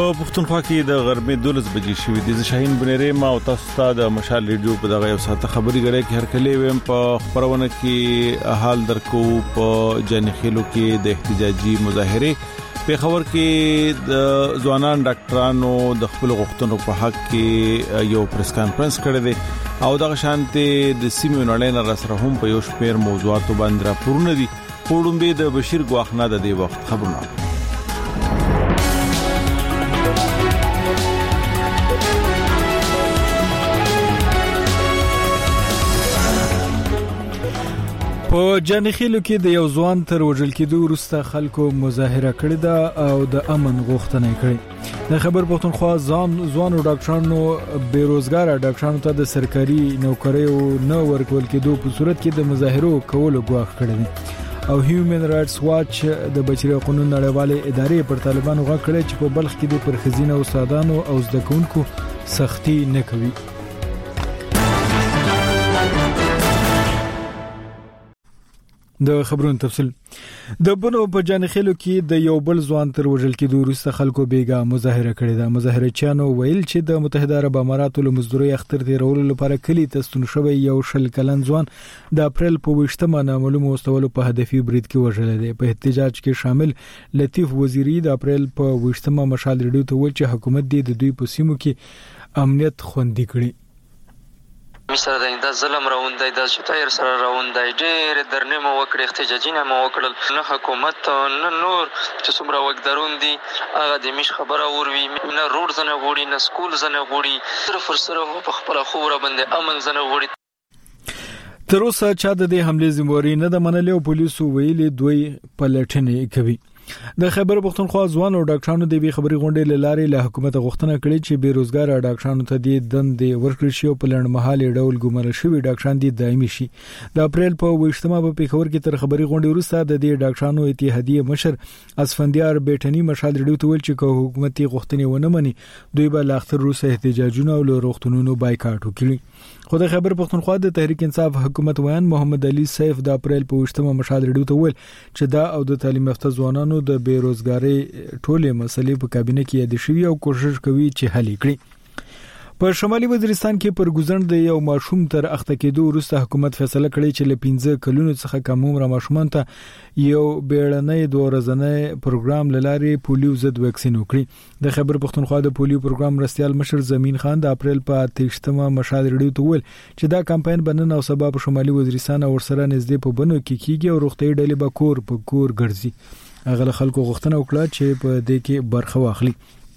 پښتونخوا کې د غرمې 12 بجې شوې دي. شاهین بنيري ما او تاسو ته د مشال ریډیو په دغه یو ساعت خبري غړې کې هر کله ویم په خبرونه کې حال درکو په جنخېلو کې د احتجاجي مظاهره په خبر کې د ځوانان ډاکټرانو د خپل غوښتنو په حق کې یو پریس کانفرنس کړی دی او دغه شانته د سیمې نړۍ نه سره هم په یو شمېر موضوعات باندې راپورونه دي. پوډومبه د بشیر ګواخنه د دې وخت خبرونه په جنخېلو کې د یو ځوان تر وژل کېدو وروسته خلکو مظاهره کړې ده او د امن غوښتنه کړې. د خبر پښتونخوا ځوانو ډاکټرانو بیروزګار ډاکټرانو ته د سرکاري نوکریو نه ورکول کېدو په صورت کې د مظاهرو کولو غواړي کړی دی او هیومن رائټس واچ د بشري حقوقو نړیوالې ادارې پر طالبانو غږ کړی چې په بلخ کې د پرخزینه استادانو او زده کوونکو سختي نه کوي. د خبرونو تفصیل د بنو په جنخېلو کې د یو بل ځوان تر وژل کېدو وروسته خلکو بیګا مظاهره کړې ده. مظاهرچیانو ویل چې د متحده عرب اماراتو له مزدوري اختر تیرولو لپاره کلی تستون شوی یو شل کلن ځوان د اپریل په 28مه نامعلوم مستولو په هدفي برید کې وژل دی. په احتجاج کې شامل لطیف وزیری د اپریل په 28مه مشال ریډیو ته ویل چې حکومت د دوی په سیمو کې امنیت خوندي کړي. مثلا د ظلم راوندای د شتایر سره راوندای ډېر درنه مو وکړ احتجاجونه مو وکړل نه حکومت نه نور چې څومره وګدارون دي هغه د مش خبره وروي نه روډ زنه غوړي نه سکول زنه غوړي صرف سره په خپل خوره باندې امن زنه غوړي. تر اوسه چا د دې حمله ذمہواری نه د منلو او پولیسو ویلي دوی پلټنې کوي. د خبر پښتونخوا ځوان او ډاکټرانو د بي خبري غونډې لاره له حکومت غوښتنه کړې چې بیروزګار ډاکټرانو ته د دندې ورکړل شي او په لړمحالي ډول ګمارل شوی ډاکټران دي دایمي شي. د اپریل په 28مه په پیښور کې تر خبري غونډې وروسته د دې ډاکټرانو اتحادیه مشر اسفندیار بیٹنی مشال ریډیو ته ویل چې حکومتي غوښتنې ونه مني دوی به لاختر روسه احتجاجونه او روغتونونو بایکاټ وکړي. خو د خبر پښتونخوا د تحریک انصاف حکومت ویان محمد علي سیف د اپریل په 28مه مشال ریډیو ته ویل چې دا او د تعلیم یافته ځوانانو د بیروزګاری ټولې مسلې په کابینه کې یاد شوي او کوشش کوي چې حل کړي. په شمالي وزیرستان کې پر ګزند د یو ماشوم تر اخته کېدو وروسته حکومت فیصله کړې چې ل 15 کلونو څخه کم عمر ماشومان ته یو بیړنۍ 2 ورځنۍ پروګرام لاري پولیو ضد ویکسین وکړي. د خبر پښتونخوا د پولیو پروګرام رسیال مشر زمین خان د اپریل په 28مه مشال ریډیو ته ویل چې دا کمپاین بنن او سبا په شمالي وزیرستان او سره نږدې په بنو کې کیږي او روغتي ډلې به کور په کور ګرځي. هغه خلکو غوښتنه وکړه چې په دې کې برخه واخلي.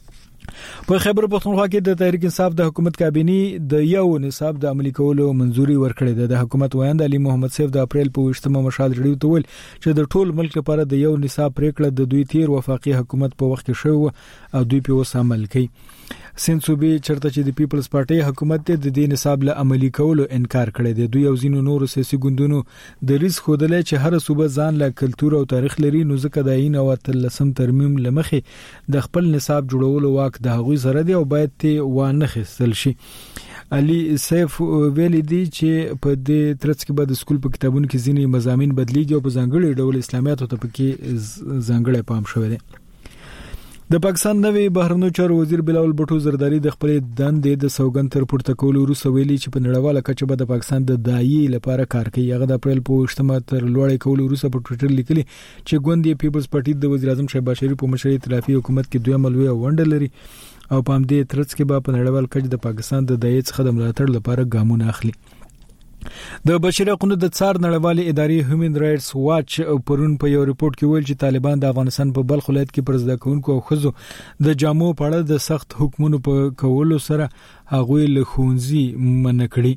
په خبر پښتونخوا کې د تحریک انصاف د حکومت کابینه د یو نصاب د عملي کولو منځوري ورکړې ده. د حکومت ویاند علي محمد سیف د اپریل په 28مه مشال ریډیو ته ویل چې د ټول ملک لپاره د یو نصاب پریکړه د دوی تیر وفاقي حکومت په وخت کې شو او دوی په اوس عمل کوي. سنسوبي چرته چې د پیپلز پارټي حکومت د دې نصاب له عملي کولو انکار کړی دی. دوی او ځینو نورو سیاسي ګوندونو د ریس خودلې چې هر صوبه ځان له کلچر او تاریخ لري نو ځکه د عین او تلسم ترمیم لمخې د خپل نصاب جوړولو واک د هغوی سره دی او باید ته وانه خستل شي. علي سیف ویلي دی چې په دې ترڅ کې به د سکول په کتابونو کې ځینې مضامین بدلیږي او په ځانګړي ډول اسلامیت او تپکی ځانګړي پام شوی دی. د پاکستان نوې بهرنیو چارو وزیر بلاول بټو زرداری د خپل دندې د سوګند تر پورته کولو وروسته ویلي چې په نړیواله کچه به د پاکستان د دایي لپاره کار کوي. هغه د اپریل په 28مه تر لوړې کولو وروسته په ټوئیټر لیکلي چې ګوند پیپلز پارټي د وزیر اعظم شهباز شریف په مشرۍ ائتلافي حکومت کې دوه ملوي ونډه لري او په همدې ترڅ کې به په نړیوال کچه د پاکستان د دایي څخه د ملاتړ لپاره ګامونه اخلي. د بشري حقوقو د څار نړیوالې ادارې هیومن رائټس واچ پرون په یو ریپورت کې ویل چې طالبان د افغانستان په بلخ ولایت کې پر زده کوونکو او ښځو د جامو په اړه د سخت حکمونو په کولو سره هغوی له ښوونځي منع کړي.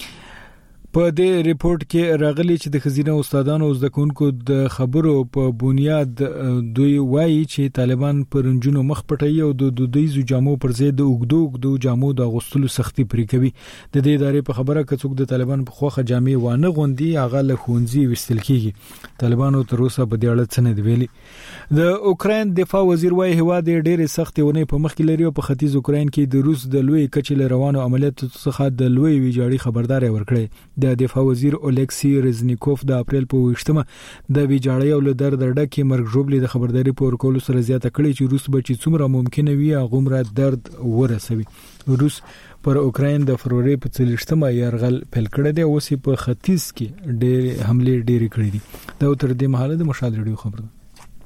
په دې ریپورت کې راغلي چې د خزینه استادانو او زده کوونکو د خبرو په بنیاد دوی وایي چې طالبان پرنجونو مخ پټي او د دودیزو جامو پر ځای د اوګدو جامو د غوښتلو سختي پرې کوي. د دې ادارې په خبره کې څوک د طالبان په خوخه جامې وانه غوندي هغه له ښوونځي وستل کیږي. طالبانو تر اوسه په دې اړه څه نه دی ویلي. د اوکراین دفاع وزیر وايي هواد ډېر سخت ونې په مخ کې لري او په ختیځ اوکراین کې د روس د لوی کچې روانو عملیاتو څخه د لوی ویجاړي خبرداري ورکړي. د دفاع وزیر اولکسی رزنیکوف د اپریل په 28مه د ویجاړۍ او له درد ډکې مرګ ژوبلې د خبرداري په ورکولو سره زیاته کړې چې روس به چې څومره ممکن وي هغومره درد ورسوي. روس پر اوکراین د فروری په 40مه یرغل پیل کړی دی او اوس په ختیځ کې ډېر حمله ډېری کړې دي. دا تر دې مهاله د مشال ریډیو خبر ده.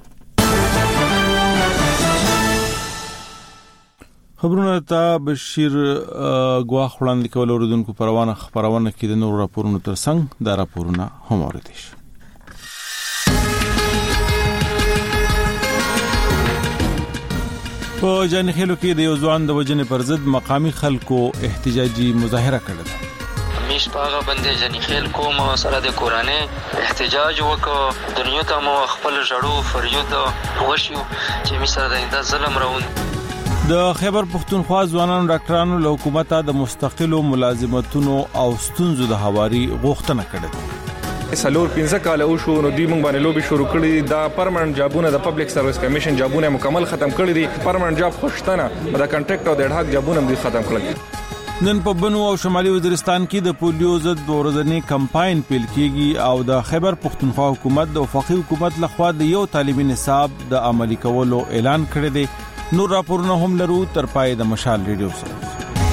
خبرونه ته بشیر غواخ وړاندې کول اوردونکو پروانه خبرونه کې د نور راپورونو ترڅنګ دا راپورونه هم اوریدل شي. په جانخېلو کې د یو ځوان د وجنې پر ضد مقامی خلکو احتجاجي مظاهره کړه. میش پاغه باندې جنخېل کوم سره د کورانه احتجاج وکړ. دنیا ته مو خپل جړو فریاد وشو چې می سره د ظلم راوند. د خیبر پختونخوا ځوانانو ډاکټرانو له حکومت د مستقلو ملازمتونو او ستونزو د حواري غوښتنه کړې. سالور 15 کال او شو نو دوی موږ باندې لوبي شروع کړې. دا پرمننت جابونه د پبلک سرویس کمیشن جابونه مکمل ختم کړی دي. پرمننت جاب خوشتنه د کنټریکټ او د اډهاک جابونه هم ختم کړل. نن په بنو او شمالي وزیرستان کې د پولیو ضد ورځنی کمپاین پیل کیږي او د خیبر پختونخوا حکومت د وفاقي حکومت لخوا د یو تعلیمي نصاب د عملي کولو اعلان کړی دی. نور راپورونه هم لرو تر پای د مشال ریډیو سره.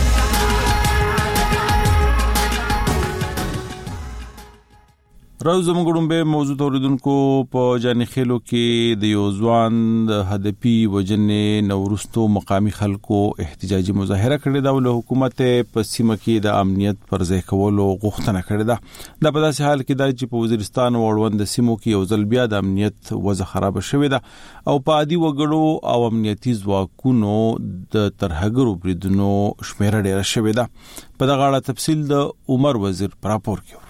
راو زموږ به موضوع اوریدونکو په جانخېلو کې د یو ځوان د هدفي وجنې نورستو مقامی خلکو احتجاجي مظاهره کړې ده او له حکومت په سیمه کې د امنیت پر ځای کولو غوښتنه کړې ده. د په داسې حال کې د چې په وزیرستان او اړوند سیمو کې یو ځل بیا د امنیت وضع خراب شوې ده او په عادي وګړو او امنیتي ځواکونو د ترهګرو بریدونو شمیره ډیره شوې ده. په دغه اړه تفصیل د عمر وزیر پر راپور کې.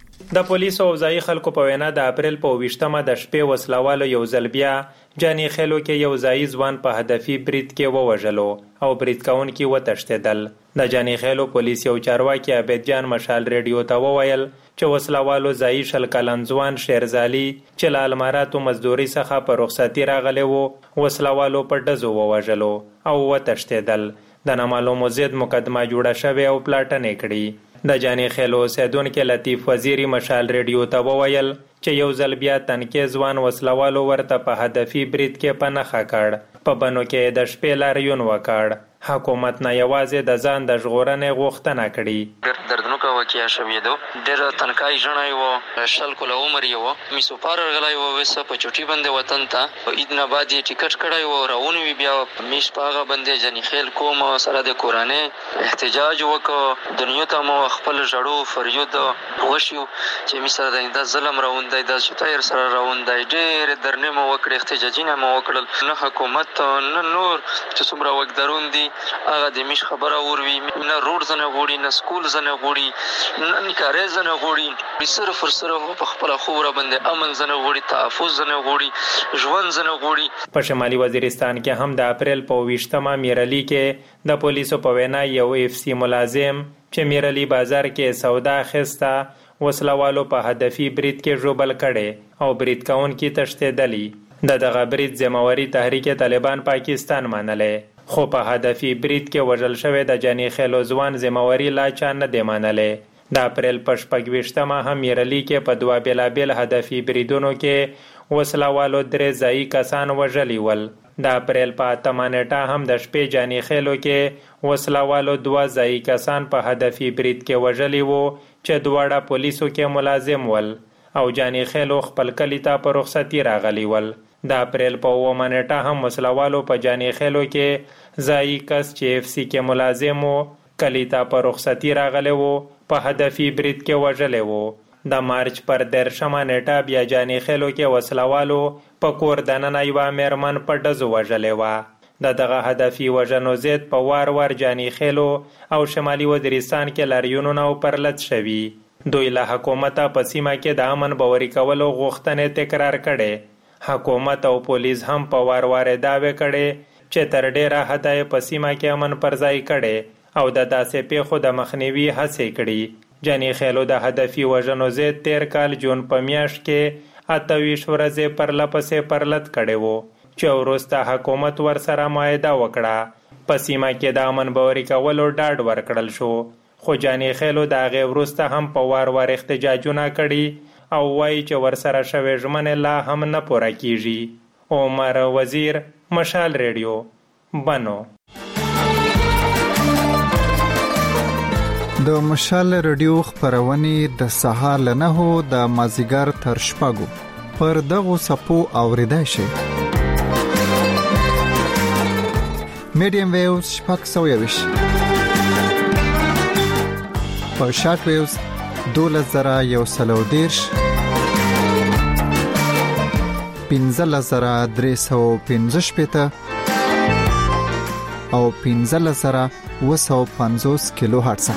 د پولیسو او ځایي خلکو په وینا د اپریل په 28مه د شپې وسلوالو یو ځل بیا جانخېلو کې یو ځایي ځوان په هدفي برید کې ووژلو او برید کوونکي وتښتېدل. د جانخېلو پولیس یو چارواکي عبید جان مشال ریډیو ته وویل چې وسلوالو ځایي شل کلن ځوان شیرزالي چې له الماراتو مزدوري څخه په رخصتي راغلی و وسلوالو په ډزو ووژلو او وتښتېدل. د نامعلومو ضد مقدمه جوړه شوې او پلاټنې کړي. د جانخېلو اوسیدونکي لطیف وزیری مشال ریډیو ته وویل چې یو ځل بیا تنکي ځوان وسلوالو ورته په هدفي برید کې په نښه کړ. په بنو کې د شپې لاریون وکړ. حکومت نه یوازې د ځان د ژغورنې غوښتنه کړې. دردناکه واقعیا شوې ده. ډېر تنکای ژڼی و، شل کاله عمر یې و. میسوپار راغلی و، ویسه په چوټي باندې وطن ته عید نه بعد یې ټیکټ کړی و. راونوي بیا میش په هغه باندې جنخېل کوم سره د کورانې احتجاج وکړ. دنیا ته مو خپل جړو فریاد وشو چې می سره د ظلم راوند دی، د شتایر سره راوند دی. ډېر درنې مو وکړې، احتجاجونه مو وکړل. نه حکومت نه نور چې څومره وګدارون دي هغه د میش خبره وروي. نه روډ زنه غوړي، نه سکول زنه غوړي، نه نکارې زنه غوړي. صرف صرف په خپل خوره باندې امن زنه غوړي، تحفظ زنه غوړي، ژوند زنه غوړي. په شمالي وزیرستان کې هم د اپریل په 28مه میرلی کې د پولیسو په وینا یو اف سی ملازم چې میرلی بازار کې سودا خسته وسلوالو په هدفي برید کې ژوبل کړي او برید کوونکي تښتېدلي. دغه برید ذمہواری تحریک طالبان پاکستان منلې، خو په هدفي برید کې وژل شوی د جانخېلو ځوان ذمہواری لا چا نه دی منلې. د اپریل په 28مه هم میرلی کې په دوه بېلابېل هدفي بریدونو کې وسلوالو 3 ځایي کسان وژلي ول. د اپریل په 8مه نیټه هم د شپې جانخېلو کې وسلوالو 2 ځایي کسان په هدفي برید کې وژلي وو چې دواړه پولیسو کې ملازم ول او جانخېلو خپل کلی ته په رخصتي راغلي ول. د اپریل په 9مه نیټه هم وسلوالو په جانخېلو کې ځایي کس چې اف سی کې ملازم وو کلی ته په رخصتي راغلی وو په هدفي برید کې وژلی وو. د مارچ پر 13مه نیټه بیا جانخېلو کې وسلوالو په کور دننه یوه میرمن په ډزو وژلې وه. دغه هدفي وژنو ضد په وار وار جانخېلو او شمالي وزیرستان کې لاریونونه او پرلت شوي. دوی له حکومته په سیمه کې د امن باوري کولو غوښتنې تکرار کړي. حکومت او پولیس هم په وار وار دعوې کړي چې تر ډیره حده په سیمه کې امن پر ځای کړي او د داسې پیښو د مخنیوي هڅې کړي. جانخېلو د هدفي وژنو ضد 13 کال جون په میاشت کې 28 ورځې پرلپسې پرلت کړی وو چې وروسته حکومت ورسره معاهده وکړه. په سیمه کې د امن باوري کولو ډاډ ورکړل شو، خو جانې خېلو د هغې وروسته هم په وار وار احتجاجونه کړي او وایي چې ورسره شوې ژمنې لا هم نه پوره کیږي. عمر وزیر، مشال ریډیو، بنو. د مشال ریډیو خبرونه د سهار له 9 د مازیګر تر 6 پر دغه سپو اوریدای شي. میډیم ویوز شپږ سویوش په شارټ ویوز 2113 15315 او 15750 کیلو هرتز.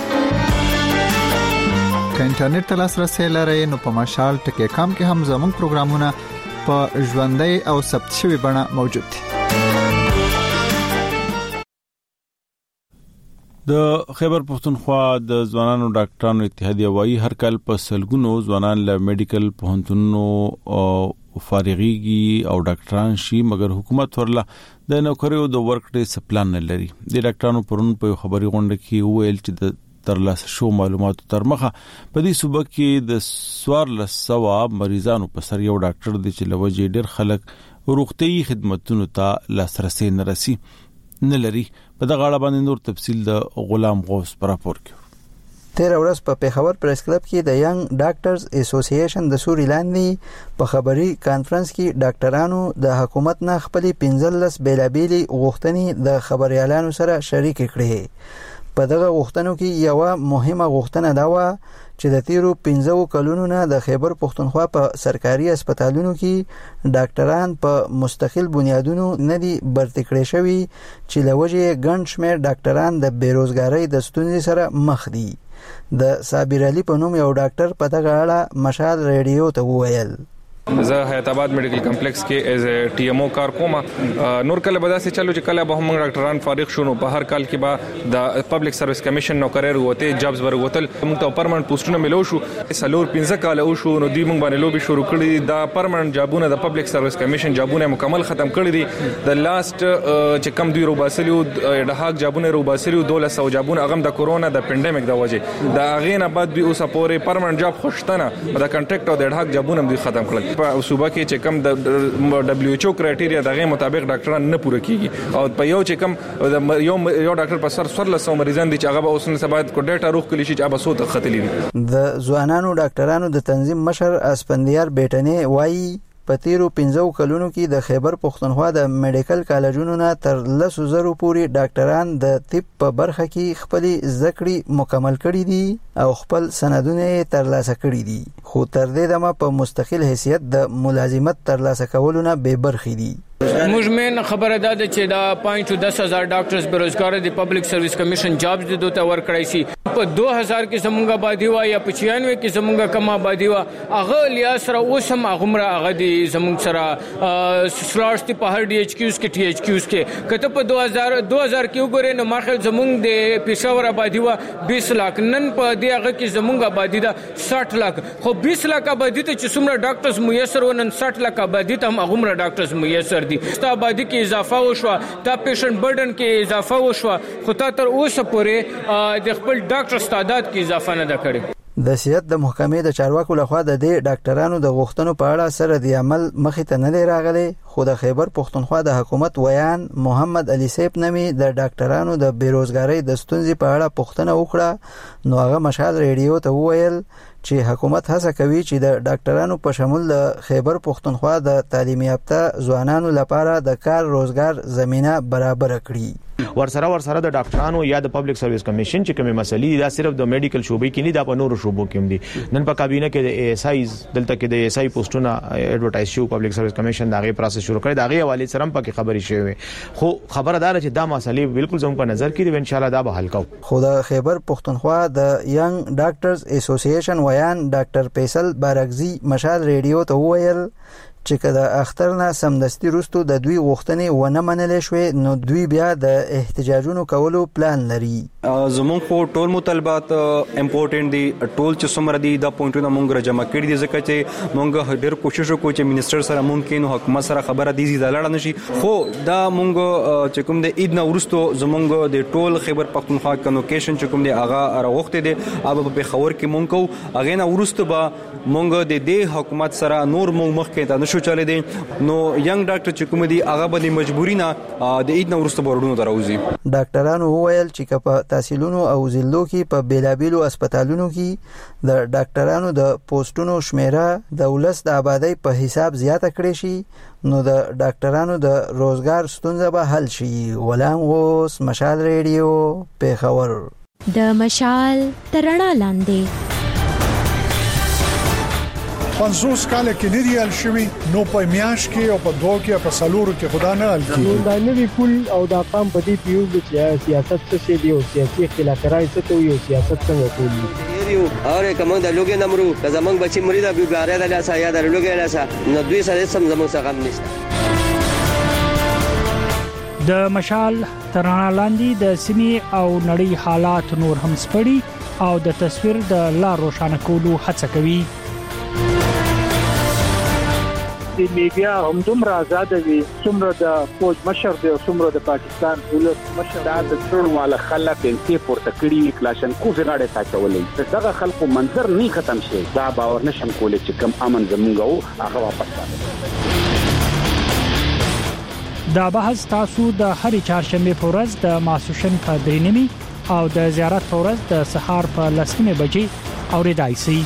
که انټرنیټ ته لاسرسي لرئ نو په مشال ټکی کام کې هم زموږ پروګرامونه په ژوندۍ او ثبت شوی بڼه موجود دي. د خیبر پښتونخوا د ځوانانو ډاکټرانو اتحادیه وايي هر کال په سلګونو ځوانان له میډیکل پوهنتونونو فارغيږي او ډاکټران شي، مګر حکومت ورله د نوکریو د ورک ډے سپلان نه لري. د ډاکټرانو پرون په خبري غونډه کې ویل چې د ترلاسه شو معلوماتو تر مخه په دې صوبه کې د 1400 مریضانو په سر یو ډاکټر دی چې لوجې ډېر خلک روغتي خدماتونو ته لاسرسي نه رسي نه لري. په دغه اړه باندې نور تفصیل د غلام غوث پر راپور کې. 13 ورځ په پیښور پریس کلب کې د ینګ ډاکټرز اسوسییشن د سوري لاندې په خبري کانفرنس کې ډاکټرانو د حکومت نه خپل 15 بیلابېلي غوښتنې د خبريالانو سره شریک کړې. په دغه غوښتنو کې یو مهمه غوښتنه دا و چې د تیرو 15 کلونو نه د خیبر پښتونخوا په سرکاري هسپتالونو کې ډاکټران په مستقل بنیادونو نه دي برتي کړي شوی چې لوجه ګڼ شمېر ډاکټران د بیروزګاری د ستونزې سره مخ دي. د صابر علي په نوم یو ډاکټر په دغه اړه مشال ریډیو ته وویل: زه حیات آباد میډیکل کمپلیکس کې ایز ټي ام او کار کوم. نور کله به داسې چلو چې کله به هم ډاکټران فارغ شونه په هر کال کې به د پبلک سرویس کمیشن نوکری وروته جابز ورغوتل موږ ته پرمننت پوسټونه ملو شو. سلور 15 کال او شو نو دوی موږ باندې لوبي شروع کړی. دا پرمننت جابونه د پبلک سرویس کمیشن جابونه مکمل ختم کړی دي. د لاست چې کم دوی روباسلیو د هاک جابونه روباسلیو 1200 جابونه هغه د کورونا د پینډیمک د وجه دا غین بعد به اوسه پورې پرمننت جاب خوشتنه د کنټریکټ او د هاک جابونه دوی ختم کړل. په صوبه کې چې کم د دبليو ایچ او کرایټیریا دغه مطابق ډاکټران نه پوره کیږي او په یو چې کم یو ډاکټر په سر 1400 مریضان دي چې هغه اوس نه سبا کو ډیټا روخ کلی شي چې ابا سوت خطلې دي. د ځوانانو ډاکټرانو د تنظیم مشر اسپندیار بیٹنه وایي په تیرو 15 کلونو کې د خیبر پښتونخوا د میډیکل کالجونو نه تر 100,000 پورې ډاکټران د طب په برخه کې خپل ذکرې مکمل کړي دي او خپل سندونه ترلاسه کړي دي، خو تر دې دمه په مستقل حیثیت د ملازمت ترلاسه کولو نه بے برخې دي. مجمن خبره ده چې دا 5-10,000 ډاکټرز بیروزګار دي. پبلک سرویس کمیشن جابز د دوته ور کړی شي. په 2000 کې زمونږ آبادی وا یا 95 کې زمونږ کم آبادی وا هغه لیا سره اوسم هغه هغه دي زمونږ سره سلاټس په هر ډي ایچ کیوز کې ټي ایچ کیوز کې کته په 2000 کې وګورئ نو ماخه زمونږ د پېښور آبادی وا 20 لک نن په دې هغه کې زمونږ آبادی دا 60 لک خو 20 لک آبادی ته چې څومره ډاکټرز میسر ونن 60 لک آبادی ته هم هغه ډاکټرز میسر دي. ستا آبادی کې اضافه وشو، دا پیشنټ برډن کې اضافه وشو، خو تر اوسه پورې د خپل ډاکټر تعداد کې اضافه نه ده کړې. د سیادت د محکمې د چارواکو لخوا د دې ډاکټرانو د غوښتنو په اړه سره د عمل مخې ته نه دی راغلی، خو د خیبر پښتونخوا د حکومت ویان محمد علي سیب نمی د ډاکټرانو د بیروزګاری د ستونزې په اړه پوښتنه وکړه. نو هغه مشال ریډیو ته وویل چې حکومت هڅه کوي چې د ډاکټرانو په شمول د خیبر پښتونخوا د تعلیم یافته ځوانانو لپاره د کار روزګار زمينه برابر کړي. ورسره د ډاکټرانو یا د پبلک سرویس کمیشن چې کومه مسلې دا صرف د میډیکل شوبې کې نه دا په نورو شوبو کې هم دي. نن په کابینه کې د ای اس آیز دلته کې د ای اس آی پوسټونه ایڈورټایز شو پبلک سرویس کمیشن داغه پروسس شروع کړی. داغه حواله سره هم پکې خبري شوی، خو خبردار چې دا مسلې بالکل زموږ په نظر کې دي، ان شاء الله دا به حل کوو. خو د خیبر پښتونخوا د ینګ ډاکټرز اسوسییشن ویان ډاکټر فیصل بارګزی مشال ریډیو ته وویل چې کله اختر نه سمدستي وروسته د دوی غوښتنې ونه منلې شوې نو دوی بیا د احتجاجونو کولو پلان لري. زموږ خو ټول مطالبات امپورټنت دي، ټول چې څومره دي دا پوینټونه موږ جمع کړي دي، ځکه چې موږ ډېر کوشش وکړو چې منیسټر سره ممکن حکومت سره خبره دي چې لاړه نشي، خو دا موږ چې کوم د عید نه وروسته زموږ د ټول خیبر پختونخوا کنوکیشن چې کوم دی هغه راغوښته دي هغه په خبر کې مونږ کو هغه نه ورسته به مونږ د دې حکومت سره نور مونږ مخکې ته نشو چلے دي، نو ینګ ډاکټر چې کوم دي هغه به مجبوری نه د عید نه ورسته ورډونو دراوځي. ډاکټرانو وویل چې په تحصیلونو او ضلعو کې په بیلابیلو هسپتالونو کې د ډاکټرانو د پوسټونو شمیره د ولس د آبادی په حساب زیاته کړې شي نو د ډاکټرانو د روزګار ستونزه به حل شي. غلام غوث، مشال ریډیو، پیښور. د مشال ترنا لاندې 50 کال کې نه دی ال شوی نو په میاش کې او په دوه کې په سالورو کې خدا نه ال کی دا نوی پول او دا قام په دې پیو چې سیاست څه دی او سیاسي اختلافات څه ته یو سیاست څنګه کوي یو اور کوم د لوګي نمرو که زمنګ بچی مریدا بیګاره د لاسه یا د لوګي لاسه نو دوی سره سم زموږ څخه غم نشته. د مشال ترنا لاندې د سیمې او نړۍ حالات نور هم سپړي او د تصویر د لا روښانه کولو هڅه کوي. د میډیا هم دومره آزاد وي څومره د فوج مشر دی او څومره د پاکستان ولس مشر دا د څړواله خلک انتي پورته کړي کلاشن کو زغاړه تاچولې دغه خلکو منظر نه ختم شي دا باور نشم کولای چې کم امن زمونږ هغه واپس راځي. دا بحث تاسو د هرې چهارشنبه په ورځ د ماسوشن په 3:30 او د زیارت په ورځ د سهار په 10:00 بجې اوریدای شئ.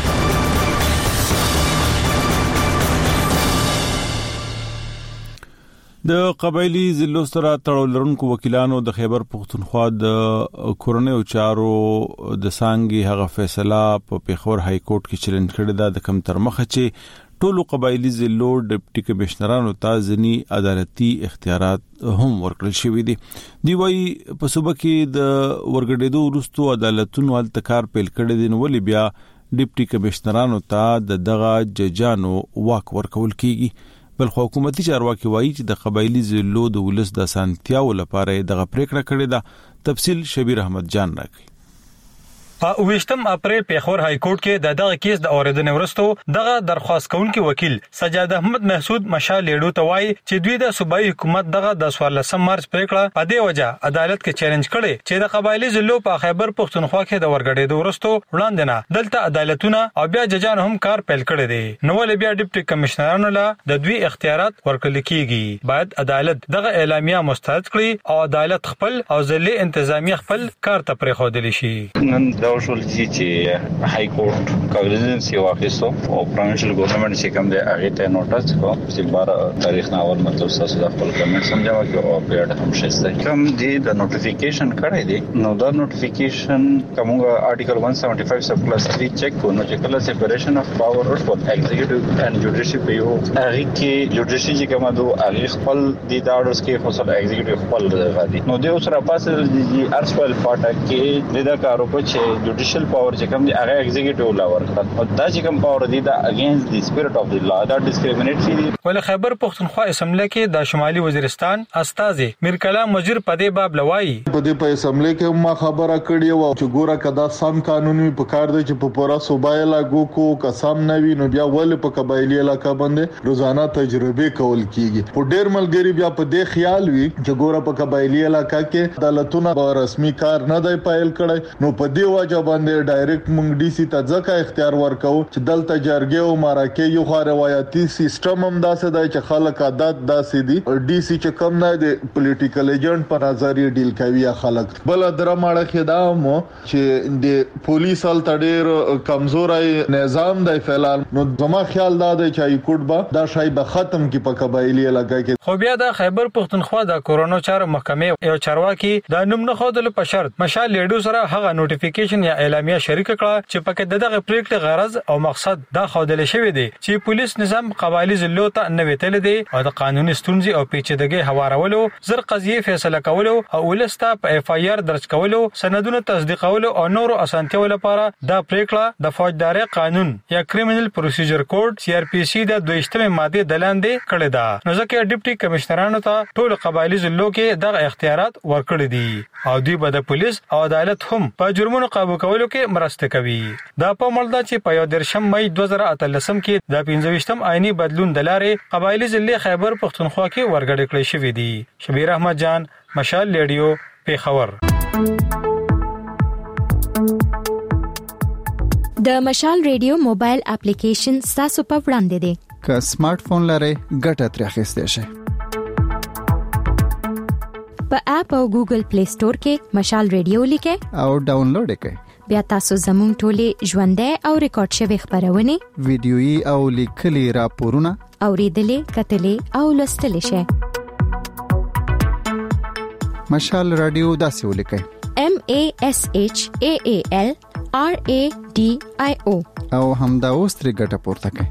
د قبایلی ضلعو سره تړاو لرونکو وکیلانو د خیبر پختونخوا د کورونیو چارو د سانګي هغه فیصله په پیښور های کورټ کې چیلنج کړی دا د کم تر مخه چې ټولو قبایلی ضلعو ډیپټي کمشنرانو ته ځنی عدالتي اختیارات هم ورکړل شوی دي. دی وايي په صوبه کې د ورګډېدو وروسته عدالتونو التکار پیل کړی دي، نو ولې بیا ډیپټي کمشنرانو ته دغه ججانو واک ورکول کیږي. بل حکومتي چارواکي وایي چې د قبایلی ضلعو د ولس د سانتیاو لپاره دغه پریکړه کړې ده. تفصیل شبیر احمد جان راکړي. په 28 اپریل پیښور های کورټ کې دغه کیس د اوریدنې وروسته دغه درخواست کوونکی وکیل سجاد احمد محسود مشال لیډو ته وایي چې دوی د صوبایي حکومت دغه د 14 مارچ پریکړه په دې وجه عدالت کې چیلنج کړي چې د قبایلی ضلعو په خیبر پختونخوا کې د ورګډېدو وروسته وړاندې نه دلته عدالتونه او بیا ججان هم کار پیل کړی دی، نو ولې بیا ډیپټي کمشنرانو له د دوی اختیارات ورکړل کیږي. باید عدالت دغه اعلامیه مسترد کړي او عدالت خپل او ضلعي انتظامی خپل کار ته پرېښودل شي. دا وشول چې های کورټ کاغذنسي واخیستو او پروینشل ګورنمنت چې کوم دی هغه ته نوټس کو چې 12 تاریخ نه اول مطلب تاسو د خپل کمنټ سمجاوه کې او پیډ هم شته کوم دی د نوټیفیکیشن کړی دی، نو دا نوټیفیکیشن کومه آرټیکل 175 سب کلاس 3 چیک کو نو چې کله سپریشن اف پاور او ایگزیکټیو اند جوډیشي په یو هغه کې جوډیشي چې کومه دو هغه خپل د آرډرز کې خپل ایگزیکټیو خپل غادي، نو د اوسره پاسه د ارسپل پاټا کې د کارو په چې جوډیشل پاور چې کوم دی هغه ایگزیکټیو لا ورکړه او دا چې کوم پاور دی دا اگینست دی سپیرټ اف دی لا دا ډیسکریمینیټری دی. ول خیبر پختونخوا اسمبلی کې د شمالي وزیرستان استاذ میر کلام وزیر په دې باب لوي په دې په اسمبلی کې ما خبره کړې و چې ګوره کدا سم قانوني په کار دی چې په پورا صوبای لاګو کو قسم نوي نو بیا ول په قبایلی علاقہ باندې روزانه تجربه کول کیږي. په ډیر ملګری بیا په دې خیال وي چې ګوره په قبایلی علاقہ کې عدالتونه به رسمي کار نه دی پایل کړی، نو په دې وجه باندې ډایرکټ مونږ ډي سي ته ځکه اختیار ورکو چې دلته جرګه او مارکه یو خو روایتي سیستم هم داسې دی چې خلک عادت داسې دي، ډي سي چې کم نه دی پولیټیکل ایجنټ په نظر یې ډیل کوي خلک. بل درماړه کې دا مو چې د پولیس ال تډیر کمزورای نظام دی فعال، نو زما خیال دا دی چې کوټ با دا شای به ختم کی په قبایلی علاقه کې. خو بیا د خیبر پختونخوا د کورونو چارو محکمې یو چارواکي د نوم نه خودل په شرط مشال لیډو سره هغه نوټیفیکیشن نوټیفیکیشن یا اعلامیه شریک کړه چې پکې دغه پریکړې غرض او مقصد دا خوندل شوی دی چې پولیس نظام قبایلی ضلعو ته نه ویتل دي او د قانوني ستونزې او پیچیدګۍ هوارولو زر قضیه فیصله کولو او ولسته په اف آی آر درج کولو سندونو تصدیقولو او نورو اسانتیاو لپاره دا پریکړه د فوجداري قانون یا کریمینل پروسیجر کوډ سی آر پی سی د 22 ماده د لاندې کړی دا نو ځکه ډیپټي کمشنرانو ته ټول قبایلی ضلعو کې دغه اختیارات ورکړي دي او دوی به د پولیس او عدالت هم په جرمونو قابو کولو کې مرسته کوي دا په ملدا چې په 13 مې 2013 کې د 25م آئینی بدلون د لارې قبایلی ضلع خیبر پختونخوا کې ورګړې کړې شوې دي شبیر احمد جان مشال ریډیو پیښور د مشال ریډیو موبایل اپلیکیشن تاسو په وړاندې دی که سمارټ فون لرئ ګټه ترې اخیستئ شئ په اپ او ګوګل پلی سٹور کې مشال ریډیو لیکئ او ډاونلوډ کړئ بیا تاسو زموږ ټولې ژوندۍ او ریکارډ شوی خبرونه ویډیويي او لیکلي راپورونه اوریدلې کتلې او لوستلې شئ مشال رادیو داسې ولیکئ MASHAALRADIO او همدا اوس ترې ګټه پورته کړئ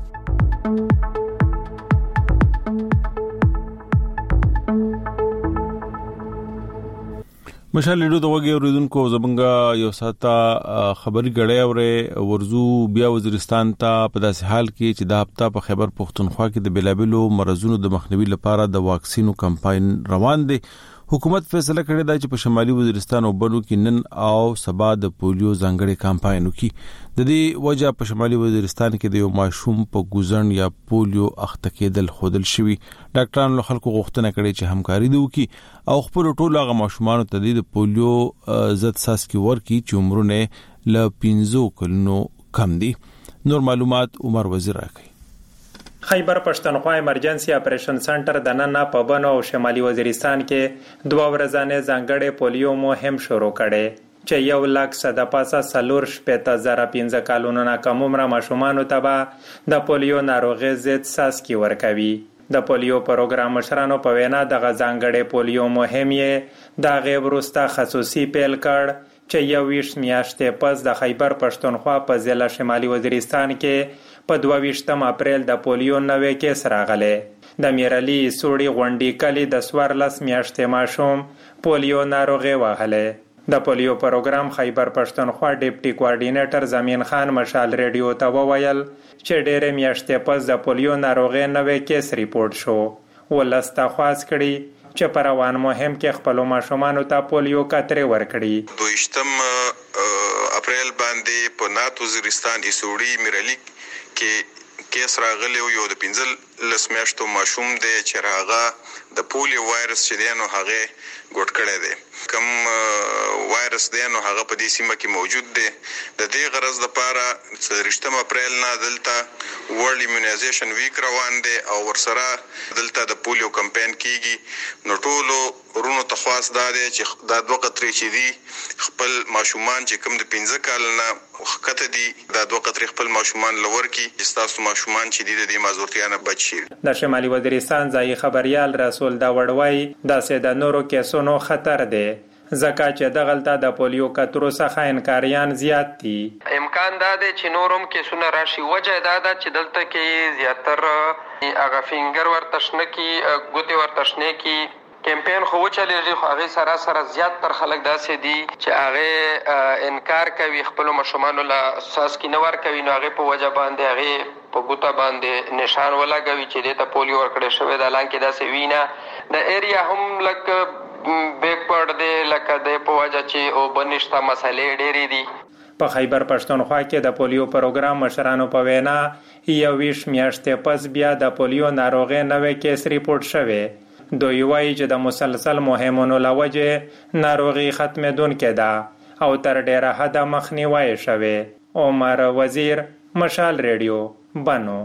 مشال ریډیو د وګړو اوریدونکو زبنګا یو ساته خبري غړې اورې ورزو بیا وزیرستان ته په داسې حال کې چې د هفته په خیبر پختونخوا کې د بلابلو مرزونو د مخنیوي لپاره د واکسینو کمپاین روان دی حکومت فیصله کړې ده چې په شمالي وزیرستان او بنو کې نن او سبا د پولیو ځانګړي کمپاین وکړي د دې وجه په شمالي وزیرستان کې د یو ماشوم په ګوزن یا پولیو اخته کېدل خودل شوی ډاکټرانو له خلکو غوښتنه کړې چې همکاري وکړي او خپل ټول هغه ماشومان ته د پولیو ضد څاڅکي ورکړي چې عمرونه ل 15 کلونو کم دي نور معلومات عمر وزیر راکړي خیبر پښتونخوا ایمرجنسي اپریشن سنټر د نن په بنو او شمالي وزیرستان کې 2 ورځې ځانګړې پولیو مهم شروع کړي چې 1,00,015 کالونو نه کم عمر ماشومان ته د پولیو ناروغي ضد څاڅکي ورکوي د پولیو پروګرام مشرانو په وینا د غزانګړې پولیو مهم یې د غیبروستا خصوصي پیل کړ چې 20 میاشتې پس د خیبر پښتونخوا په ضلع شمالي وزیرستان کې په 22 اپریل د پولیو 90 کیس راغله د میرلی سوړی غونډې کلی د 14 میاشتې ماشوم پولیو ناروغي وهله د پولیو پروګرام خیبر پښتونخوا ډیپټي کوارډینیټر زمین خان مشال ریډیو ته وویل چې ډېر میاشتې پس د پولیو ناروغي 90 کیس ریپورت شو ولسته خواص کړي چې پر روان مهم کې خپل ماشومان ته پولیو کترې ورکړي 22 اپریل باندې په نات وزیرستان ایسوړی میرلی کې کیس راغلی یو د 15 میاشتو ماشوم دی چې راغه د پولیو وایرس چې دی نو هغه ګډ کړی دی کوم وایرس دی نو هغه په دې سیمه کې موجود دی د دې غرض لپاره 3 اپریل نه دلته ورلد ایمونایزیشن ویک روان دی او ورسره دلته د پولیو کمپاین کیږي نو ټولو ورونو تخواس داده چې دا 2 قطرې چې دي خپل ماشومان چې کوم د 15 کال نه وخته دي دا 2 قطرې خپل ماشومان لور کی استاسو ماشومان چې دي د مازورتیا نه بچي د شمالي وزیرستان ځای خبريال رسول دا وړوي د سید نورو کیسونو خطر دی زکه چې دغلطه د پولیو کترو څخه انکاریان زیات دي امکان دا دی چې نورم کیسونه راشي وجه دا ده چې دلته کې زیاتر هغه فینګر ورتشنه کی ګوتې ورتشنه کی کمپاین خو چلېږي خو هغه سره زیات تر خلک داسې دي چې هغه انکار کوي خپل ماشومان له اساس کې نه ور کوي نو هغه په وجه باندې هغه په ګوتا باندې نشان ولګوي چې د پولیو ورکړې شوی د اعلان کې داسې وینا د ایریا هم لک بیکورډ دی لکه د په وجه چې او بنشته مسلې ډېرې دي په خیبر پښتونخوا کې د پولیو پروګرام مشرانو په وینا 20 میاشتې پس بیا د پولیو ناروغي 90 کیس ریپورت شوه دوی وایي چې د مسلسل مهمونو لوجه ناروغي ختمېدونکې ده او تر ډیره حد مخنیوي شوه عمر وزیر مشال ریډیو بنو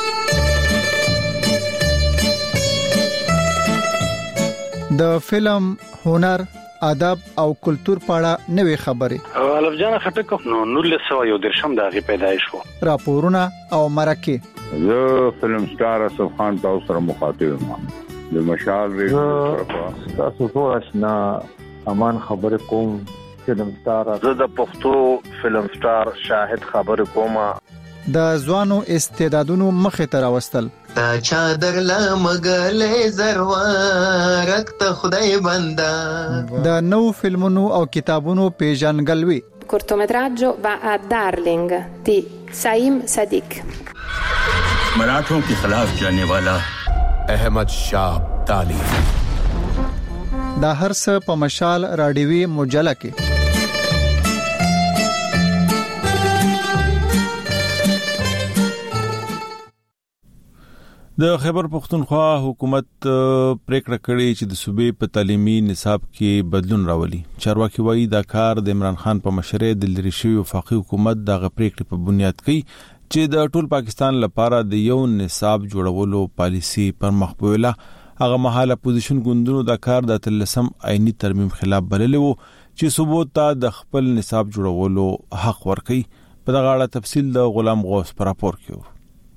د فلم هنر ادب او کلچر پاړه نوې خبرې الف جان خټک نو 1913 د هغه پیدایش وو راپورونه او مرکه زه فلم سٹار اسف خان تاسو سره مخاطب یم د مشال ریډیو تاسو ته آشنا امان خبر کوم فلم سٹار زه د پښتو فلم سٹار شاهد خبر کومه د ځوانو استعدادونو مخه تر واستل تا چادر لا مګلې زروارک ته خدای بندا د نو فلمونو او کتابونو پیژنګلوي cortometraggio va a Darling di Saim Sadiq. मराठों के खिलाफ जाने वाला अहमद शाह अब्दाली. دا هر څه په مشال رادیوي مجله کې. د خیبر پختونخوا حکومت پریکړه کړې چې د صوبې په تعلیمي نصاب کې بدلون راولي. چارواکي وایي دا کار د عمران خان په مشرۍ د لری شوی وفاقي حکومت د پریکړې په بنیاد کوي چې د ټول پاکستان لپاره د یو نصاب جوړولو پالیسی پر مخ بوله. هغه مهاله اپوزیشن ګوندونو دا کار د تلسم آئینی ترمیم خلاف بللی وو چې صوبو ته د خپل نصاب جوړولو حق ورکړي. په دغه اړه تفصیل د غلام غوث پر راپور کې.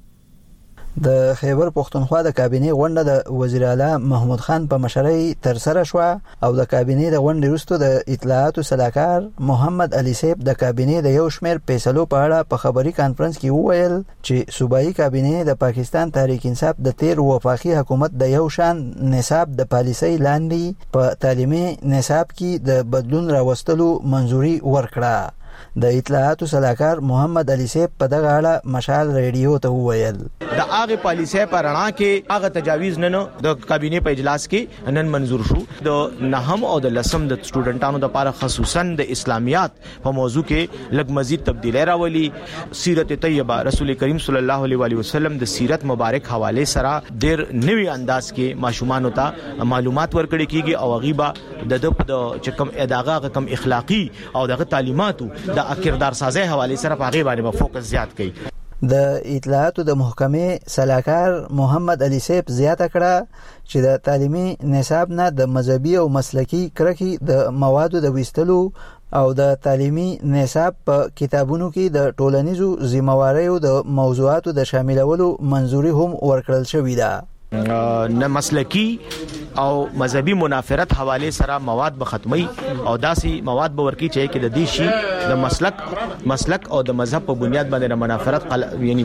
د خیبر پختونخوا د کابینې غونډه د وزیر اعلی محمود خان په مشرۍ تر سره شو او د کابینې د غونډې وروسته د اطلاعاتو صلاحکار محمد علي سیب د کابینې د یو شمېر فیصلو په اړه په خبري کانفرنس کې وویل چې صوبایي کابینې د پاکستان تحریک انصاف د تیر وفاقي حکومت د یو شان نصاب د پالیسۍ لاندې په تعلیمي نصاب کې د بدلون راوستلو منځوري ورکړه. د اطلاعاتو صلاحکار محمد علي سیب په دغه اړه مشال ریډیو ته وویل د هغه پالیسۍ پر اړه کې هغه تجاویز نن د کابینې په اجلاس کې نن منزور شو. د نهم او د لسم د سټوډنټانو د لپاره خصوصا د اسلامیات په موضوع کې لږ مزید تبدیلی راولي. سیرت طیبه رسول کریم صلی الله علیه وسلم د سیرت مبارک حواله سره ډېر نوی انداز کې ماشومان ته معلومات ورکړي کیږي او غیبه د چکم اداغه کم اخلاقی او دغه تعلیماتو د کردار سازي حواله سره په غیبه باندې فوکس زیات کړي. د اطلاعاتو د محکمې صلاحکار محمد علي سیب زیاته کړه چې د تعلیمي نصاب نه د مذهبي او مسلکي کرکي د موادو د وستلو او د تعلیمي نصاب په کتابونو کې د ټولنیزو ذمہواریو د موضوعاتو د شاملولو منځوري هم ورکړل شوې ده. نه مسلکی او مذهبي منافرت حواله سره مواد به ختمي او داسي مواد به ورکی چې کې د دې شی د مسلک او د مذهب په بنیاد باندې منافرت یعنی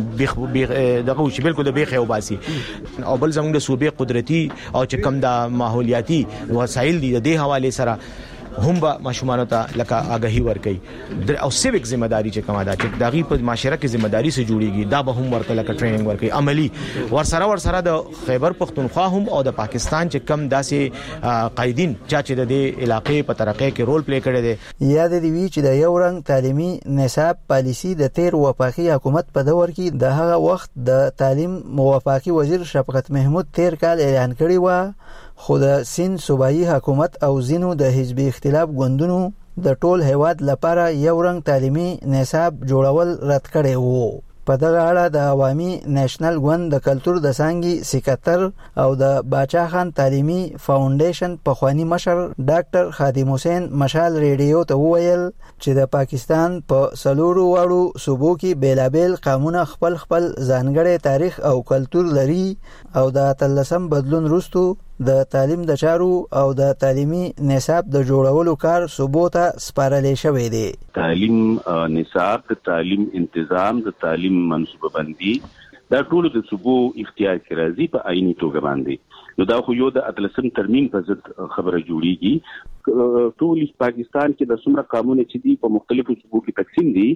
دغه شی بالکل د بیخ او باسي او بل زموږ د صوبې قدرتي او چې کم د ماحولیاتي وسایل دي د دې حواله سره هم به ماشومان ته لکه آگاهی ورکړي او سیویک ذمہ داری چې کومه ده چې دغه په معاشره کې ذمہ داری سره جوړیږي دا به هم ورکړه لکه ټریننګ ورکړي عملی ورسره د خیبر پختونخوا هم او د پاکستان چې کم داسې قائدین چې د دې علاقې په ترقې کې رول پلی کړی دی. یاد دی وی چې د یو رنګ تعلیمي نصاب پالیسی د تیر وفاقي حکومت په دور کې د هغه وخت د تعلیم موافقي وزیر شفقت محمود تیر کال اعلان کړی و، خو د سین صوبایي حکومت او زینو د حزبي اختلاف ګوندونو د ټول هیواد لپاره یو رنګ تعلیمي نصاب جوړول رد کړی وو. په دغه اړه د عوامي نېشنل ګوند د کلچر د سانګي سکتر او د باچا خان تعلیمي فاونډیشن پخوانی مشر ډاکټر خادم حسین مشال ریډیو ته وویل چې د پاکستان په سلورو واړو صوبو کې بیلابیل قومونه خپل ځانګړی تاریخ او کلچر لري او د تلسم بدلون وروسته د تعلیم د چارو او د تعلیمي نصاب د جوړولو کار صوبو ته سپارلې شوې دي. تعلیم نصاب د تعلیم تنظیم د تعلیم منصوبه بندي دا ټول د صوبو اختیار کې راځي په عیني توګه باندې. نو دا خو یو د اتلسم ترمیم په ضد خبره جوړیږي. ټول پاکستان کې د څومره قانون چې دي په مختلفو صوبو کې تقسیم دي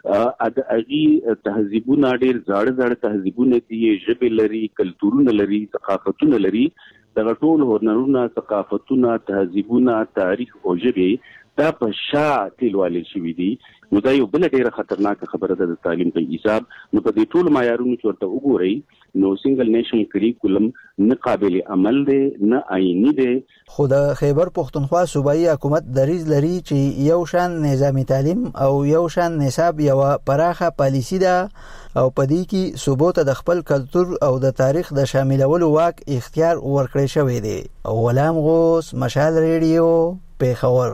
د اغي تهذیبونه ډېر زاړه تهذیبونه دي، ژبه لري، کلتورونه لري، ثقافتونه لري. دغه ټول هنرونه، ثقافتونه، تهذیبونه، تاریخ او ژبه دا په شا تلوالې شوې دي. نو دا یو بل ډیره خطرناک خبره ده د تعلیم په حساب. نو په دې ټول معیارونو چې ورته وګورئ نو سنگل نیشنل کریکولم نه قابل عمل دی، نه آئینی دی. خو د خیبر پختونخوا صوبایي حکومت دریځ لري چې یو شان نظامی تعلیم او یو شان نصاب یو پراخه پالیسی ده او په دې کې صوبو ته د خپل کلچر او د تاریخ د شاملولو واک اختیار ورکړی شوی دی. غلام غوث، مشال ریډیو، پیښور.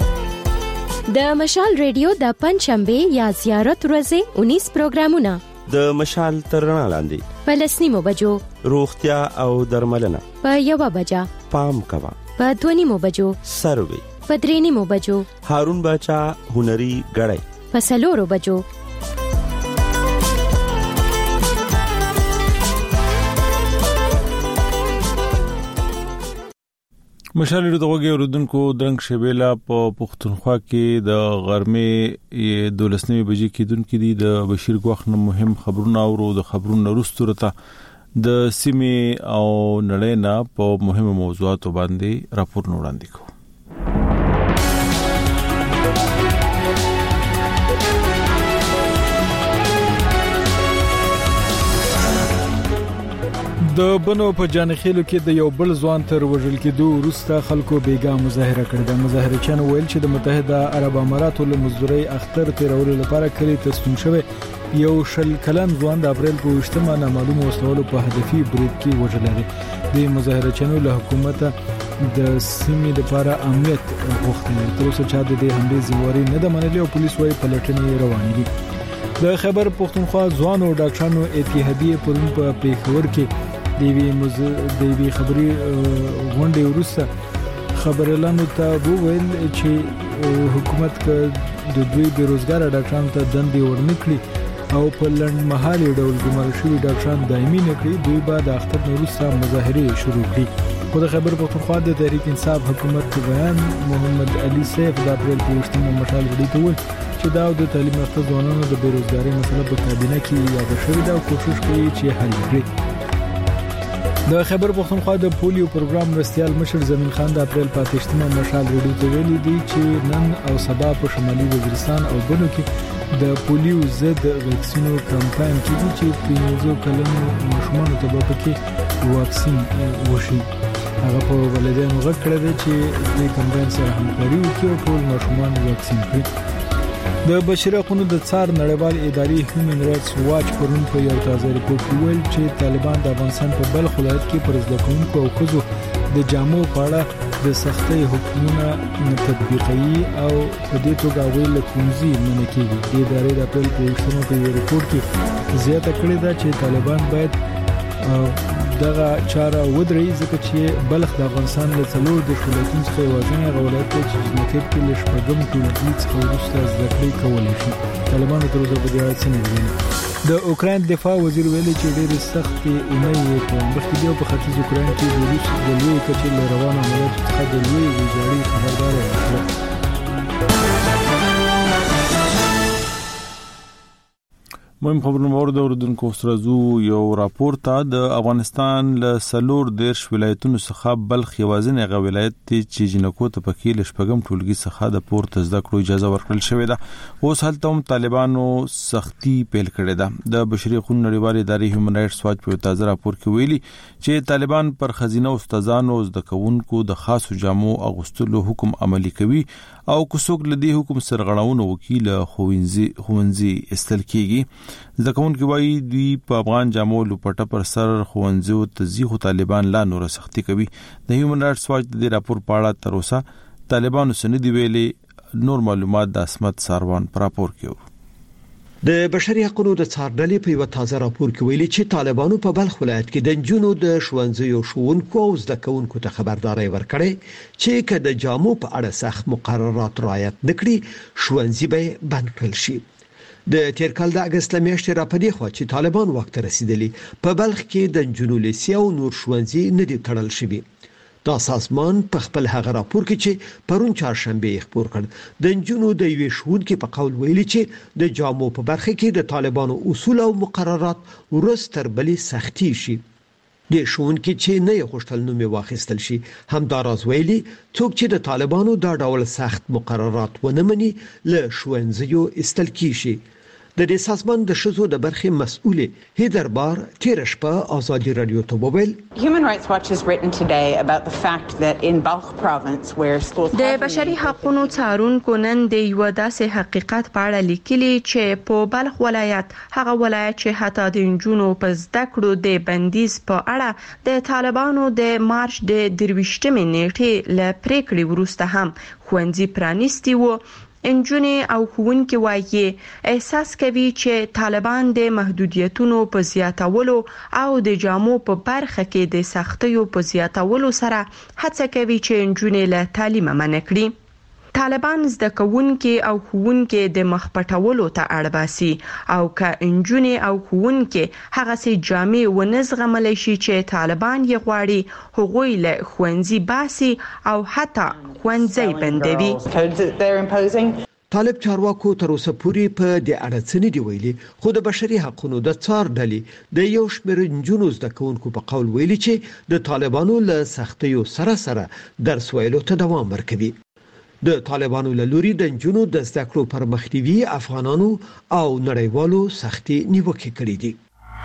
د مشال ریډیو د پنځشنبه یا زیارت ورځې 19 پروګرامونه د مشال تر رڼا لاندې په 10 بجو روغتیا او درملنه په 1 بجه پام کوا په 2 بجو سروي په 3 بجو هارون باچا هنري غړای په 4 بجو مشال ردوګي اوردونکو درنګ شبيلا په پښتونخوا کې د غرمې 12 بجې کېدونکو دي د بشیر ګوخ نه مهم خبرونه او د خبرونو وروسته د سیمې او نړۍ نه په مهمه موضوعاتو باندې راپور وړاندې کوي. د بنو په جانخېلو کې د یو بل ځوان تر وژل کېدو وروسته خلکو بیګا مظاهره کړې ده. مظاهرچیانو ویل چې د متحده عرب اماراتو له مزدوري اختر تیرولو لپاره کلی تسلیم شوی یو شل کلن ځوان د اپریل په 8 نامعلوم وسلو په هدفي برید کې وژل شوی. د مظاهرچیانو له حکومت د سیمې لپاره امنیت غوښتنه تر اوسه چا د دې حمله ذمہواری نه ده منلې او پولیس وايي پلټنې روانې دي. د خیبر پښتونخوا ځوان او ډاکټرانو اتحادیه پرون په پیښور کې دیوی خبري غونډې وروسته خبرلانو ته وویل چې حکومت د دوی بیروزګار ډاکټرانو ته دندې ورنکړي او په لنډ مهالي ډول ګمارل شوي ډاکټران دایمي نکړي دوی به د اختر وروسته مظاهره شروع کړي. خو د خیبر پښتونخوا د تحریک انصاف حکومت بیان محمد علي سیف د اپریل په 8 مشال وړي ته ویل چې دا د تعلیم یافته ځوانانو د بیروزګاری مسله په کابینه کې یاد شوې ده او کوشش کوي چې حل کړي. د خیبر پښتونخوا د پولیو پروګرام مرستيال مشر زمین خان د اپریل په 8 مشال وړي ته ویلي دي چې نن او سبا په شمالي وزیرستان او بنو کې د پولیو ضد ویکسینو کمپاین کیږي چې 15 کلن ماشومان ته به پکې واکسین وشي. هغه په ولادتونو غږ کړی چې د کمپاین سره همکاري وکړي او ټول ماشومان واکسین کړي. د بشري حقوقو د څار نړیوال ادارې هیومن رائټس واچ پرون په یو تازه ریپورت کې ویل چې طالبان د افغانستان په بلخ ولایت کې پر زده کوونکو او ښځو د جامو په اړه د سختۍ حکمونه تطبیقوي او په دې توګه ویل کومزي منع کوي. د ادارې د اپریل په 8 په ریپورت کې زیاته کړې ده چې طالبان باید دغه چاره ودرې ځکه چې بلخ د افغانستان له څلور د ولایتونو څخه یوازینی ولایت دی چې ځمکې کې له شپږم ټولګي څخه وروسته زده کړې کولای شي. طالبانو تر اوسه په دې اړه څه نه ویلي. د اوکراین دفاع وزیر ویلي چې ډېرې سختې اونۍ په مخکې دی په ختیځ اوکراین کې د روس د لوی کچې له روان عملیاتو څخه د لوی ویجاړۍ خبرداری ورکړه. مهم خبرونه ورته اوردونکو سره زو یو راپور ته د افغانستان له سلور دیرش ولایتونو څخه بلخ یوازینی غو ولایت چې جنکو ته پکې لشپګم ټولګي څخه د پورته زده کړو اجازه ورکړل شوې ده. اوس هلته هم طالبانو سختی پیل کړې ده. د بشري حقوقو نړیوال ادارې هیومن رائټس واچ په تازه راپور کې ویلي چې طالبان پر خزینه استادانو زده کوونکو د خاصو جامو اغوستلو حکم عملي کوي او کوڅوک لدی حکم سرغړاونو وکیل خوونزي استل کیږي. ځکهونکو وايي دوی په افغان جامو لپټه پر سر خوونزو تزیح طالبان لا نور سختی کوي. د هیومن رائټس واچ د راپور په اړه تر اوسه طالبانو سندې ویلي نور معلومات د اسمت ساروان پر راپور کې. د بشري حقوقو د څارډلې په یو تازه راپور کې ویلي چې طالبانو په بلخ ولایت کې د جنونو د ښوونځیو ښوونکو او زده کوونکو ته خبرداري ورکړې چې کله د جامو په اړه سخت مقررات رعایت نکړي ښوونځي به بند کړل شي. د تیر کال د اگست میاشتې راپدې خو چې طالبان وخت رسیدلی په بلخ کې د جنونو لیسې او نور ښوونځي نه دي تړل شوي. دا سازمان په خپل هغه راپور کې چې پرون چهارشنبه خبر کړ د جنونو د یوې ښوونکي په قول ویلي چې د جامو په برخه کې د طالبانو اصول او مقررات ورستر بلې سختي شي. د ښوونکي چې نه غوښتل نوم واخیستل شي همداراز ویلي څوک چې د طالبانو دا ډول سخت مقررات ونه مني له ښوونځیو استل کیږي. د دې سازمان د شذو د برخې مسؤلې هیدر بار تیر شپه آزادی رادیو ته وویل Human Rights Watch has written today about the fact that in Balkh province where schools د بشري حقوقو څارونکو نن د یو داسې حقیقت په اړه لیکلي چې په بلخ ولایت هغه ولایت چې حتی د انجونو په زده کړو د بندیز په اړه د طالبانو د مارچ د 23 نیټې ل پریکړې وروسته هم خوندې پرانیستي وو انجونې او ښوونکي وایي احساس کوي چې طالبان د محدودیتونو په زیاتولو او د جامو په برخه کې د سختیو په زیاتولو سره هڅه کوي چې انجونې له تعلیم منع کړي. طالبان زده کوونکي او ښوونکي د مخ پټولو ته اړ باسي او که انجونې او ښوونکي هغه سي جامې ونزغمل شي چې طالبان یې غواړي هغوی له ښوونځي باسي او حتی ښوونځي بندوي. طالب چارواکو تر اوسه پورې په دې اړه څه نه دی ویلي، خو د بشري حقوقو د څار ډلې د یو شمېر نجونو زده کوونکو په قول ویلي چې د طالبانو له سختیو سره درس ویلو ته دوام ورکوي. د طالبانو له لوري د نجونو د زده کړو پر مخنیوي افغانانو او نړیوالو سختي نیوکې کړې دي.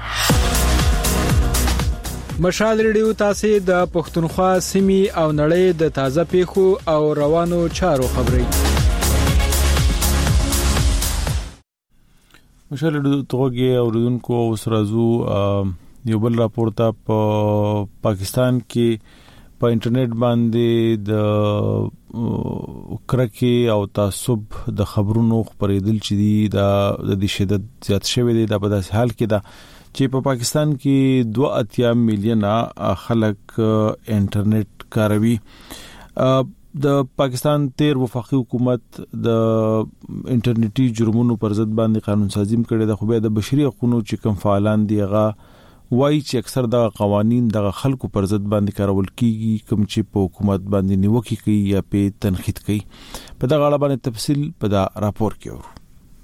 مشال ریډیو تاسو د پښتونخوا سیمې او نړۍ د تازه پیښو او روانو چارو خبري. مشال ریډیو توګه اوردونکو اوسرازو یو بل راپورټ په پاکستان کې په انټرنیټ باندې د کرکه او تعصب د خبرونو خبرېدل چې دی د شدت زیات شوی دی. د په داسې حال کې دا چې په پاکستان کې 2.8 میلیون خلک انټرنیټ کاروي. د پاکستان تیر وفاقي حکومت د انټرنیټي جرمونو پر ضد باندې قانون سازی کړی د خو به د بشري حقوقو چې کوم فعالان دی هغه وایي چې اکثر د قوانين د خلکو پر ضد باندې کارول کیږي، کوم چې په حکومت باندې نیوکه کوي یا په تنقید کوي. په دغه اړه باندې تفصیل په دا راپور کې ورو.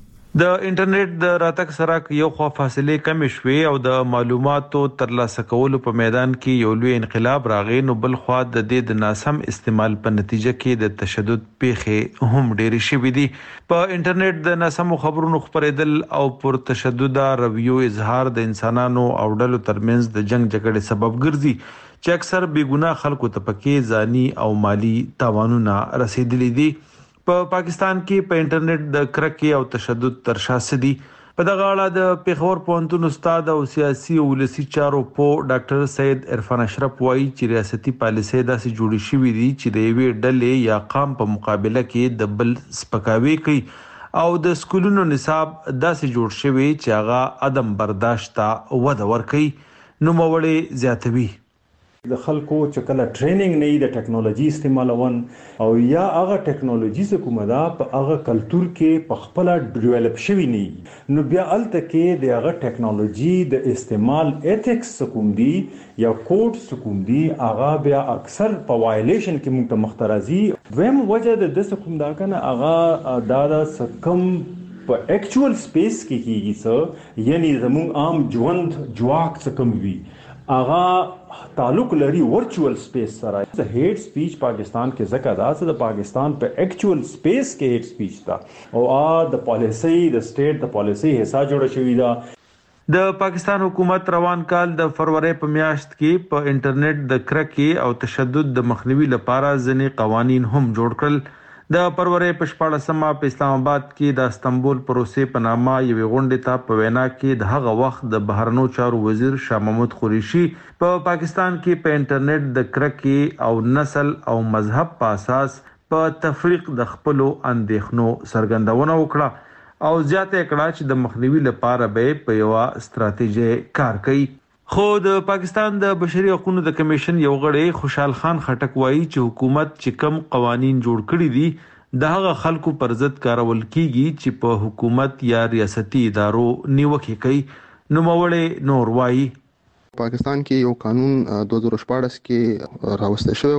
د انټرنیټ د راتګ سره یو خو فاصله کم شوي او د معلوماتو ترلاسه کولو په میدان کې یو لوی انقلاب راغی، نو بل خو د ناسم استعمال په نتیجه کې د تشدد پیښې هم ډېری شوي دي. په انټرنیټ د ناسم خبرونو خبرېدل او پر تشدد رویو اظهار د انسانانو او ډلو ترمنځ د جنگ جګړې سبب ګرځي چې اکثر بے ګناه خلکو ته پکې ځاني او مالی تاوانونه رسیدلي دي. په پاکستان کې په انټرنیټ د کرکې او تشدد تر شا سدي. په دغه اړه د پیښور پوهنتون استاد او سیاسي او ولسی چارو په ډاکټر سید عرفان اشرف وایي چې ریاستي پالیسي داسې جوړې شوې دي چې د یوې ډلې یا قام په مقابله کې د بل سپکاوي کوي او د سکولونو نصاب داسې جوړ شوی چې هغه عدم برداشت ته وده ورکوي. نو موړې زیاتوي د خلکو چې کله ټریننګ نه د ټیکنالوژي استعمالون او یا هغه ټیکنالوژي څخه کومه ده په هغه کلچر کې په خپل ډیولپ شوی نه، نو بیا الته کې د هغه ټیکنالوژي د استعمال ایتھکس کوم دي یا کوډ کوم دي هغه بیا اکثر په وایلیشن کې موږ ته مخترزي. دویم وجه د دې کوم دا کنه هغه دا سکم په اکچوال سپیس کې کیږي، یعنی زموږ عام ژوند جواک څخه کم وي هغه تعلق لري ورچوال سپیس سره. د هیټ سپیچ پاکستان کې ځکه دا چې د پاکستان په اکچوال سپیس کې هیټ سپیچ دا او د پالیسي د سټیټ د پالیسي حصہ جوړه شوې ده. د پاکستان حکومت روان کال د فروری په میاشت کې په انټرنیټ د کرکې او تشدد د مخنیوي لپاره ځینې قوانین هم جوړ کړل. د فروری په 14مه په اسلام آباد کې د استنبول پروسې په نامه یو غونډه ته په وینا کې د هغه وخت د بهرنیو چارو وزیر شاه محمود قریشي په پاکستان کې په انټرنیټ د کرکې او نسل او مذهب په اساس په تفریق د خپل اندېښنو څرګندونه وکړه او زیاته کړه چې د مخنیوي لپاره به په یو ستراتیژي کار کوي. خو د پاکستان د بشري حقوقو د کمیشن یو غړی خوشحال خان خټک وایي چې حکومت چې کم قوانين جوړ کړی دي د هغه خلکو پر ضد کارول کیږي چې په حکومت یا ریاستي ادارو نیوکه کوي. نو موړې نور وایي پاکستان کې یو قانون 2014 کې راوستل شوی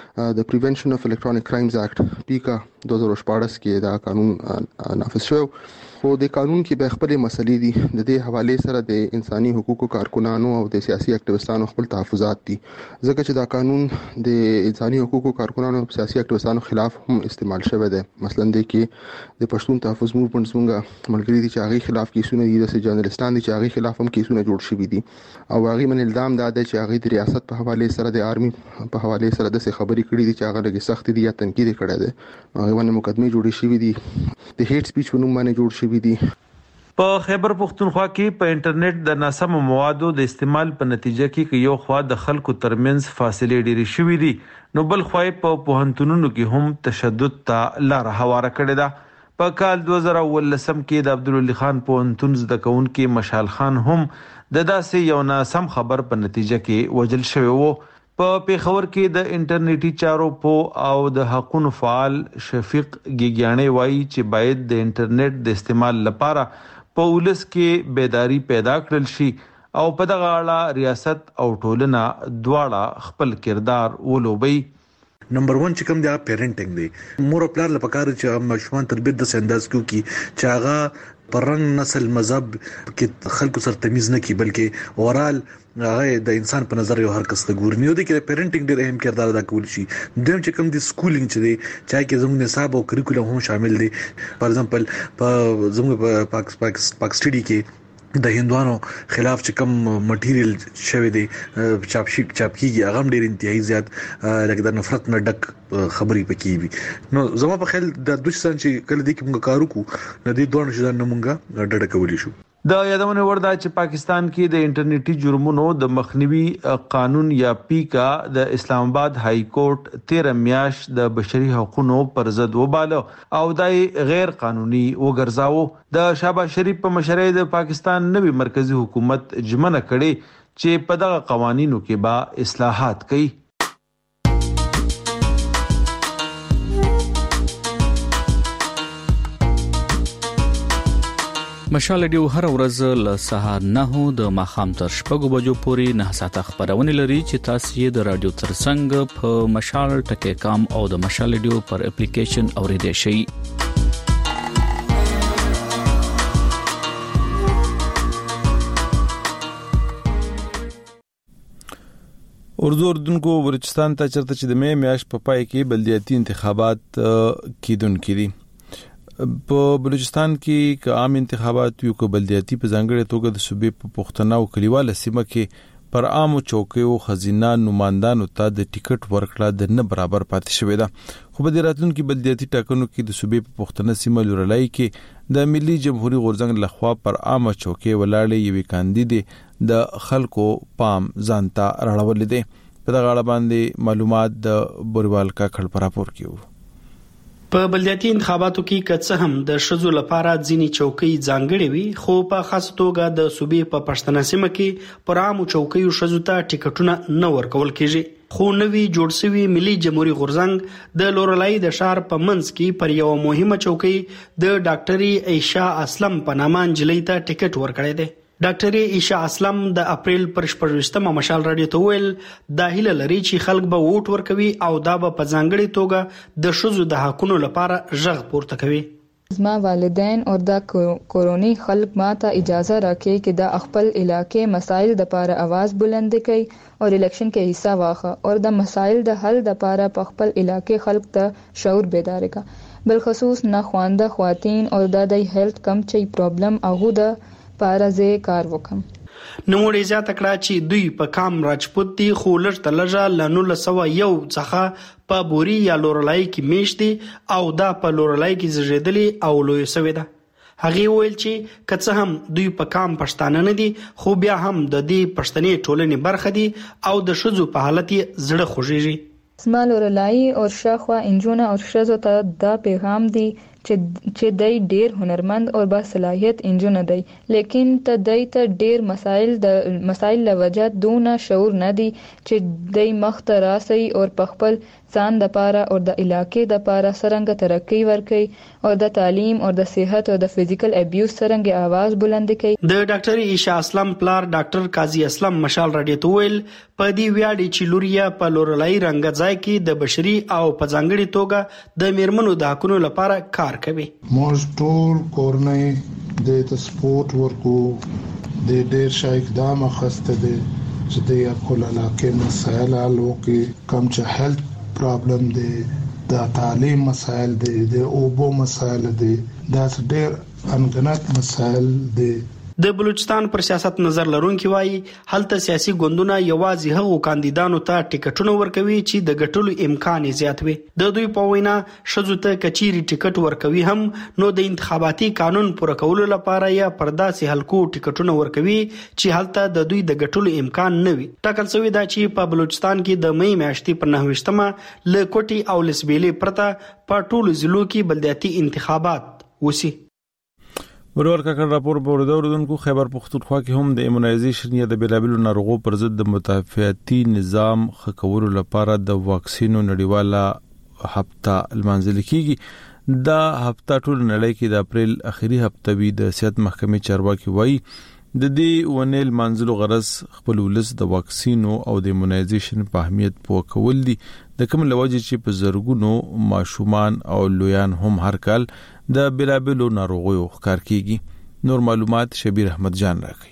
د پریونشن اف الکترونیک کرایمز اکټ پیکا 2014 کې دا قانون نافذ شوی. خو د قانون کې به خپل مسلې دي د دې حواله سره د انساني حقوقو کارکونانو او د سیاسي اکټیویستانو خپل تحفظات دي، ځکه چې دا قانون د انساني حقوقو کارکونانو او سیاسي اکټیویستانو خلاف هم استعمال شوی دی. مثلا د کې د پښتون تحفظ موومېنټ څنګه ملګری دي چې هغه خلاف کیسونه دي، د جرنالستان دي چې هغه خلاف هم کیسونه جوړ شوي دي او هغه من الزام دا دی چې هغه د ریاست په حواله سره د آرمي په حواله سره د خبرې کړې دي چې هغه لږه سخت دي یا تنقید کړي دي. هغه باندې مقدمه جوړې شوې دي، د هیټ سپیچ په نوم باندې جوړ شوی دي. په خیبر پختونخوا کې په انټرنیټ د ناسم موادو د استعمال په نتیجه کې یو خوا د خلکو ترمنځ فاصله ډېرې شوې دي، نو بل خوا په پوهنتونونو کې هم تشدد ته لار هواره کړې ده. په کال 2019 کې د عبدالولي خان پوهنتون زده کوونکي مشال خان هم د داسې یو ناسم خبر په نتیجه کې وژل شوی وو. په پیښور کې د انټرنیټي چارو په او د حقوقو فعال شفیق ګیګیانې وایي چې باید د انټرنیټ د استعمال لپاره په ولس کې بیداری پیدا کړل شي او په دغه اړه ریاست او ټولنه دواړه خپل کردار ولوبي. نمبر 1 چې کوم دی پیرنټینګ دی. مور او پلار لپاره چې ماشومان تربیت د انداز کو کی چې هغه پرنګ نسل مذهب کې خلکو سره تمیز نه کی بلکې اورال هغه د انسان په نظر یو هر کس ته ګورنی دی کې پیرنټینګ ډېر اهم کردار ادا کوي شي. دویم چې کوم دی سکولینګ چې دی چې کې زموږ نصاب او کریکولم هم شامل دي. فار ایگزامپل په زموږ پاک سټډي کې د هندوانو خلاف چې کوم مټیریل شوی دی چاپ کیږي هغه ډېر انتهایی زیات لکه د نفرت نه ډک خبرې پکې وي. نو زما په خیال د دوه سن چې کله دې کوم کارو کو د دې دوه نشو نه مونږه ډډه کولی شو. د یادونه وردا چې پاکستان کې د انټرنیټي جرمونو د مخنیوي قانون یا پیکا د اسلام آباد های کورټ 13 میاشت د بشري حقوقو پر ضد وباله او دای غیر قانوني وګرځاو. د شهباز شریف په مشرۍ د پاکستان نوي مرکزی حکومت جمنه کړي چې په دغه قوانینو کې با اصلاحات کوي. مشال ډیو هر ورځ له سهار 9 د ماخام تر 6 بجو پورې 9 ساعته خبرونه لري چې تاسو یې د رادیو ترڅنګ په مشال ټکی کام او د مشال ډیو پر اپلیکیشن اوریدئ شئ. اردوونکو بلوچستان ته چرته چې د مې میاشت په پای کې بلدیاتي انتخابات کیدونکې دي. په بلوچستان کې عام انتخابات یو کو بلدیاتي په ځانګړي توګه د صوبې په پښتنه او کلیواله سیمه کې پر عامو چوکیو خزینه نمائندانو ته د ټیکټ ورکړه د نه برابر پاتې شوې ده. خو په راتلونکي بلدیاتي ټاکنو کې د صوبې په پښتنه سیمه لورلای کې د ملي جمهوریت غورځنګ لخوا پر عامه چوکۍ ولاړې یوې کاندید د خلکو پام ځانته راړول دي. په دغه اړه باندې معلومات د بوروال کا خړ راپور کیو. په بلدیاتي انتخاباتو کې کڅ هم د شذو لپاره ځینی چوکۍ ځانګړې وي، خو په خاص توګه د صوبې په پښتنه سیمه کې پر عامو چوکیو شذو ته ټیکټونه نه ورکول کیږي. خو نوی جوړ شوی ملي جمهوریت غورځنګ د لورلای د شهر په منځ کې پر یو مهمه چوکۍ د ډاکټري عائشہ اسلم په نامه انجلۍ ته ټیکټ ورکړی دی. ډاکټر عائشہ اسلم د اپریل پر 14مه مشال رادیو ته ویل د هیله لري چې خلک به ووټ ورکوي او دا به په ځانګړي توګه د شذو د حقوقو لپاره ژغ پورته کوي. زما والدین او د کورونی خلک ماته اجازه راکړي چې د خپل علاقې مسایل د لپاره आवाज بلند کړي او الیکشن کې حصہ واخلي او د مسایل د حل د لپاره په خپل علاقې خلک ته شعور بیدار کړي، بلخصوص نه خوانده خواتین او د هیلث کم چي پرابلم او د پارازه کار وکم. نو وړي زیاته کړه چې دوی په کام راجپوت دي، خو لږ تلجه لنو لسوه یو څخه په بوري یا لورلای کې میش دي او دا په لورلای کې زیږیدلي او لوی سوي ده. هغه ویل چې کڅ هم دوی په کام پښتانه نه دي، خو بیا هم د دې پښتني ټولنې برخه دي او د شذو په حالت زړه خوږيږي. اسماء لورلای او شاخوا انجونه او شذو ته دا پیغام دی چې دای ډیر هنرمند او با صلاحیت انجونه دی، لیکن ته دای ته ډیر مسایل لوجه دونه شعور نه دی چې دای مخته راسي او په خپل ځان د پاره او د علاقې د پاره سرنګ ترقی ورکړي او د تعلیم او د صحت او د فزیکل ابیوز سرنګ आवाज بلند کړي. د ډاکټر عائشہ اسلم پلار ډاکټر قاضي اسلم مشال رادیو ته ویل په دې ویاړي چې لوریا په لورلای رنګ ځای کې د بشري او په ځانګړي توګه د میرمنو د حقوقو لپاره کار کوي. موږ ټول کورنۍ د سپورت ورکو د ډیر شای اقدام خسته دي چې د خپل علاقې مسایل حل وکړي، کم چې هیلث پرابلم دي، د تعلیم مسایل دي، د اوبو مسایل دي، دا ډیر انګنات مسایل دي. د بلوچستان پر سیاست نظر لرونکي وایي هلته سیاسي ګوندونه یوازې هغو کاندیدانو ته ټیکټونه ورکوي چې د ګټلو امکان زیات وي. د دوی په وینا شذو ته کچيري ټیکټ ورکوي هم نو د انتخاباتي قانون پوره کولو لپاره یا پرداسي حلقو ټیکټونه ورکوي چې هلته د دوی د ګټلو امکان نه وي. ټاکل شوی دا چې په بلوچستان کې د مې میاشتې پر 9مه له کوټي او لسبيلي پرته په ټولو ضلعو کې بلدیاتي انتخابات وسی. ورور کاکړ راپور په اوریدونکو خیبر پختونخوا کې هم د ایمونایزیشن یا د بیلابلو ناروغو پر ضد د مدافعتي نظام ښه کولو لپاره د واکسینو نړیواله هفته لمانځل کیږي. دا هفته ټول نړۍ کې د اپریل اخیری هفته وی د صحت محکمې چارواکي وایي د دې ونیل منځلو غرض خپل ولس د واکسینو او د ایمونایزیشن په اهمیت پوه کول دي، د کوم لوجه چې په زرګونو ماشومان او لویان هم هر کال د بیلابلو ناروغیو ښکار کیږي. نور معلومات شبیر احمد جان راکړي.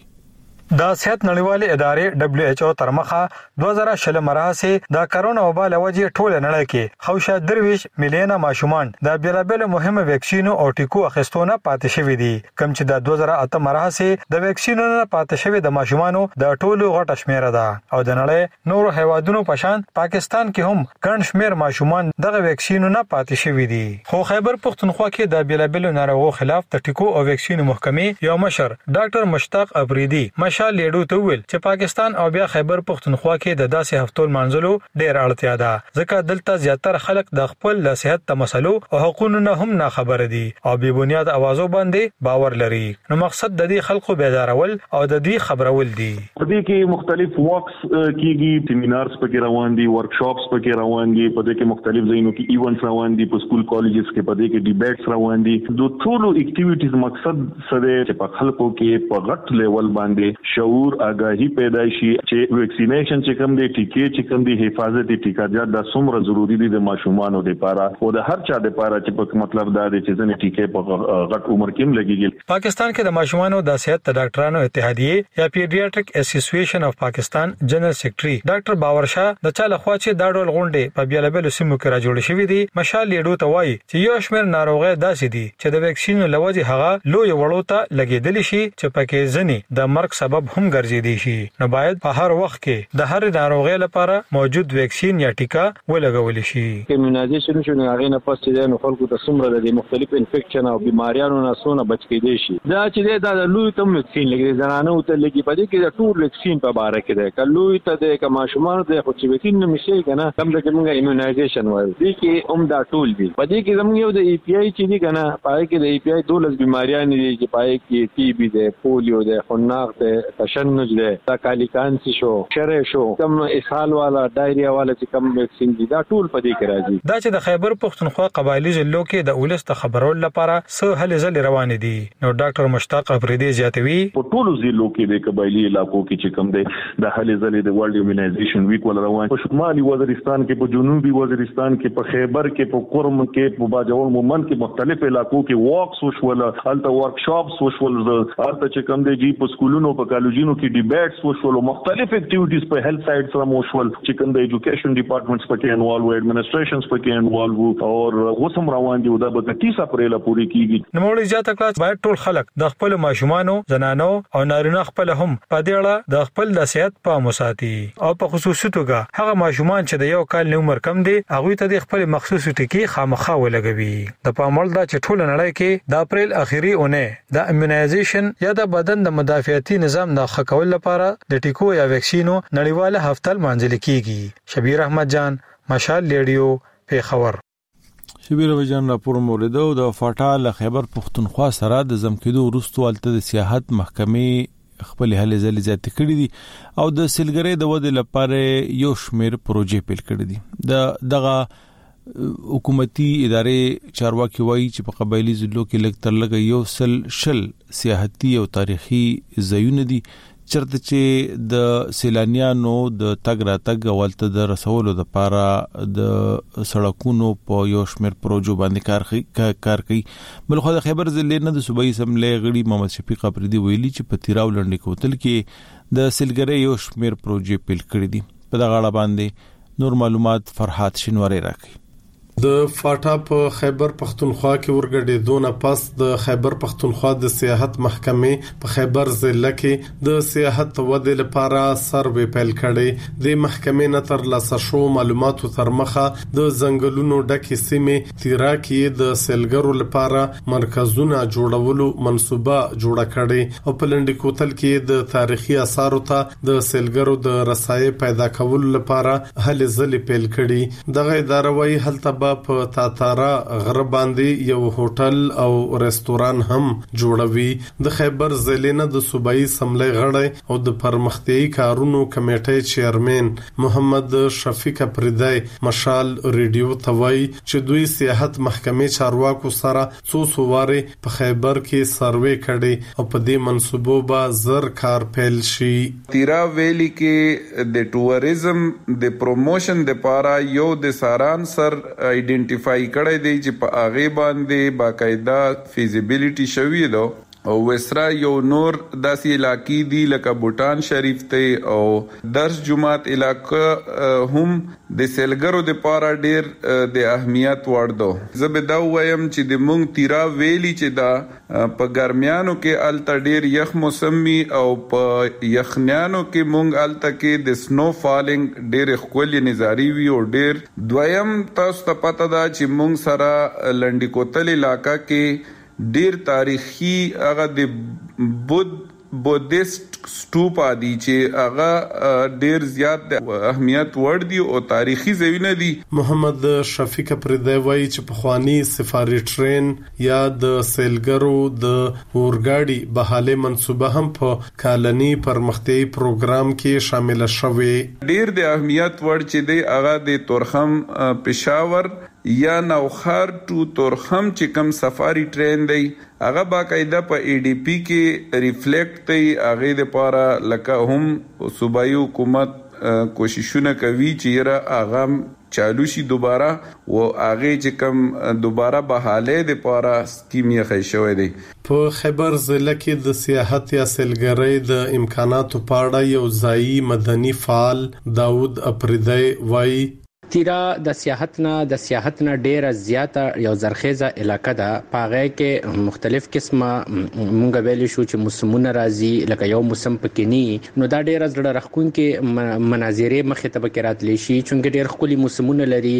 د صحت نړیوالې ادارې WHO تر مخه 2020 مرحله د کرونا وبا لوجه ټول نړۍ کې خوشا 23 میلیونه ماشومان د بیلابل مهمه ویکسینو او ټیکو اخیستونه پاتې شوی دي، کوم چې د 2008 مرحله د ویکسینو نه پاتې شوی د ماشومانو د ټولو غټه شمیره ده او د نړۍ نورو هیوادونو په شان پاکستان کې هم ګڼ شمیر ماشومان دغه ویکسینو نه پاتې شوی دي. خو خیبر پختونخوا کې د بیلابل ناروغو خلاف د ټیکو او ویکسینو محکمې یو مشر ډاکټر مشتاق افریدي لیډو ته ویل چې پاکستان او بیا خیبر پختونخوا کې د داسې هفتو منځلو ډېر اړتیا ده، ځکه دلته زیاتره خلک د خپل د صحت د مسلو او حقوقو نه هم نه خبر دي او بې بنیاد اوازو باندې باور لري. نو مقصد د دې خلکو بیدارول او د دې خبرول دي. په دې کې مختلف واکس کیږي، سیمینارز پکې روان دي، ورکشاپس پکې روان دي، په دې کې مختلف ځایونو کې ایونټس روان دي، په سکول کالجز کې په دې کې ډیبیټس روان دي. د ټولو اکټیویټیز مقصد سره چې په خلکو کې په غټ لیول باندې شعور آگاهی پیدا شي چې ویکسینیشن چې کوم دی، ټیکې چې کوم دی، حفاظتي ټیکاجات د څومره ضروری دي د ماشومانو لپاره او د هر چا لپاره چې په مطلب دا دی چې ځنې ټیکې په غټ عمر کې لګیږي. پاکستان کې د ماشومانو د صحت د ډاکټرانو اتحادیه یا پیډیاټریک اسوسییشن اف پاکستان جنرال سیکریټري ډاکټر باور شاه د چا لخوا چې دا ډول غونډې په بیلابلو سیمو کې راجوړ شوې دي مشال لیډو ته وایي چې یو شمېر ناروغي داسې دي چې د ویکسینو لوجه هغه لوی وړو ته لګیدل شي چې پکې ځنې د مرګ سبب هم ګرځي شي. نو باید په هر وخت کې د هر ناروغي لپاره موجود ویکسین یا ټیکا ولګول شي. ایمونایزیشن شنو هغه نه پاتې دي نو خلکو ته څومره د مختلف انفیکشن او بیماریانو نه سونه بچ کېدي شي. دا چې دا لوی تم ویکسین لګي زنانه او ته لګي په دې کې د ټول ویکسین په باره کې ده. کلوې ته د کماشومان د خو چې ویکسین نه مشي کنه کوم د کومه ایمونایزیشن وایي دي کې هم دا ټول دي. په دې کې زموږ یو د ای پی آی چې دي کنه پای کې د ای پی آی 12 بیماریان دي چې پای کې ټي بي ده، پولیو ده، خناق ده، تشنج ده، کالیکانسی شو، شره شو، کم اسهال والا، ډایریا والا چې کم ویکسین دي دا ټول په دې کې راځي. دا چې د خیبر پختونخوا قبایلی ضلعو کې د اولس ته خبرول لپاره څه هلې ځلې روان دي. نو ډاکټر مشتاق افریدي زیاتوي په ټولو ضلعو کې د قبایلی علاقو کې چې کم دي د هلې ځلې د ورلد ایمونایزیشن ویک ول روان په شمالي وزیرستان کې، په جنوبي وزیرستان کې، په خیبر کې، په قرم کې، په باجوړ مومن کې مختلف علاقو کې واکس وشول، الته ورکشاپس وشول، الته چې کم دي په سکولونو په کالجونو کې ډیبیټس وشول، مختلف اکټیویټیز په هیلث سایډ سره موشول چې کوم د ایجوکیشن ډپارټمنټس پکې انوالو، ایڈمنسټریشنز پکې انوالو او وسم روان دي. دا به 30 اپریل پورې کیږي. نو موږ زیاته کلاس باید ټول خلک د خپل ماشومانو، زنانو او نارینه خپل هم په دې اړه د خپل د صحت په مساتي او په خصوصي توګه هغه ماشومان چې د یو کال عمر کم دي هغه ته د خپل مخصوص ټکی خامخا ولګوي. د پامل دا چې ټول نړۍ کې د اپریل اخیری اونۍ د ایمونایزیشن یا د بدن د مدافعتي نظام د ښه کولو لپاره د ټیکو یا ویکسینو نړیواله هفته منځل کیږي. شبیر احمد جان، مشال لیډیو، پیښور. شبیر احمد جان راپور موریدو د فاټا ل خیبر پختونخوا سره د زمکدو ورستو الته د سیاحت محکمې خپل هلې ځلې زیات کړې دي او د سیلګرۍ د ودې لپاره یو شمېر پروژې پیل کړې دي. دغه حکومتي ادارې چارواکي وایي چې په قبایلی ضلعو کې لږ تر لږه یو سل سیاحتي او تاریخي ځایونه دي چرته چې د سیلانیانو د تګ راتګ ولته د رسولو لپاره د سړکونو په یو شمېر پروژو باندې کار کوي. بلخو د خیبر ضلع نه د صوبایي اسمبلی غړي محمد شفیق افریدي ویلي چې په تیراو لنډۍ کوتل کې د سیلګرۍ یو شمېر پروژې پیل کړې دي. په دغه اړه باندې نور معلومات فرحات شینواری راکړي. د فاټا په خیبر پختونخوا کې ورګډېدو نه پس د خیبر پختونخوا د سیاحت محکمې په خیبر ضلع کې د سیاحت ودې لپاره سروې پیل کړي. د محکمې نه تر لاسه شو معلوماتو تر مخه د ځنګلونو ډکې سیمې تیرا کې د سیلګرو لپاره مرکزونه جوړولو منصوبه جوړه کړي او په لنډۍ کوتل کې د تاریخي آثارو ته د سیلګرو د رسایي پیدا کولو لپاره هلې ځلې پیل کړي. دغه اداره وايي هلته به په تاتارا غره باندې یو هوټل او رستوران هم جوړوي. د خیبر ضلع نه د صوبایي سملې غړی او د پرمختیايي کارونو کمیټې چیرمن محمد شفیق پردای مشال ریډیو توای چې دوی سیاحت محکمې چارواکو سره څو سواره په خیبر کې سروې کړي او په دې منصوبو به زر کار پیل شي. تیرا ویلی کې د ټوریزم د پروموشن د پاره یو د ساران سر آئیډنټیفای کړی دی چې په هغه باندې باقاعده فیزیبিলিټی شوی دی او وسرا یو نور داسې علاقې دي لکه بوتان شریف ته او درس جماعت علاقه هم د سیلګرو د پاره ډیر د اهمیت وړ دو. زبدا وایم چې د مونږ تیرا ویلی چې دا په ګرمیانو کې الته ډیر یخ موسمي او په یخنیانو کې مونږ الته کې د سنو فالینګ ډیر ښکلي نظاری وی او ډیر دویم تاسو ته پته ده چې مونږ سره لنډی کوتل علاقہ کې ډیر تاریخي هغه د بودیست سټوپ ادي چې هغه ډیر زیات اهمیت ور دي او تاریخي ځایونه دي. محمد شفیق پردای وایي چې په خواني سفاري ټرین یا د سیلګرو د اورګاډي بهاله منصوبه هم په کالني پرمختیايي پروګرام کې شامل شوه. ډیر د اهمیت ور چې دی هغه د تورخم پېښور یا نوخار ټو تورخم چې کوم سفاري ټرین دی هغه باقاعده په ای ډی پی کې ریفلیکټ دی. هغه د پاره لکه هم صوبایي حکومت کوششونه کوي چې را هغه چالو شي دوباره او هغه چې کوم دوباره بحاله د پاره سکیم یې خښوي دی. په خیبر ضلع کې د سیاحت یا سیلګرۍ د امکاناتو په اړه یو ځایي مدني فعال داود اپریدای وایي تیرا د سیاحت نه ډیره زیاته یو زرخیزه علاقه ده. پاغه کې مختلف قسمه مونږ ویل شو چې موسمونه راځي لکه یو موسم پکې ني نو دا ډیره زړه راخون کې مناظره مخه ته بکرات لشي چې ډیر خولي موسمونه لري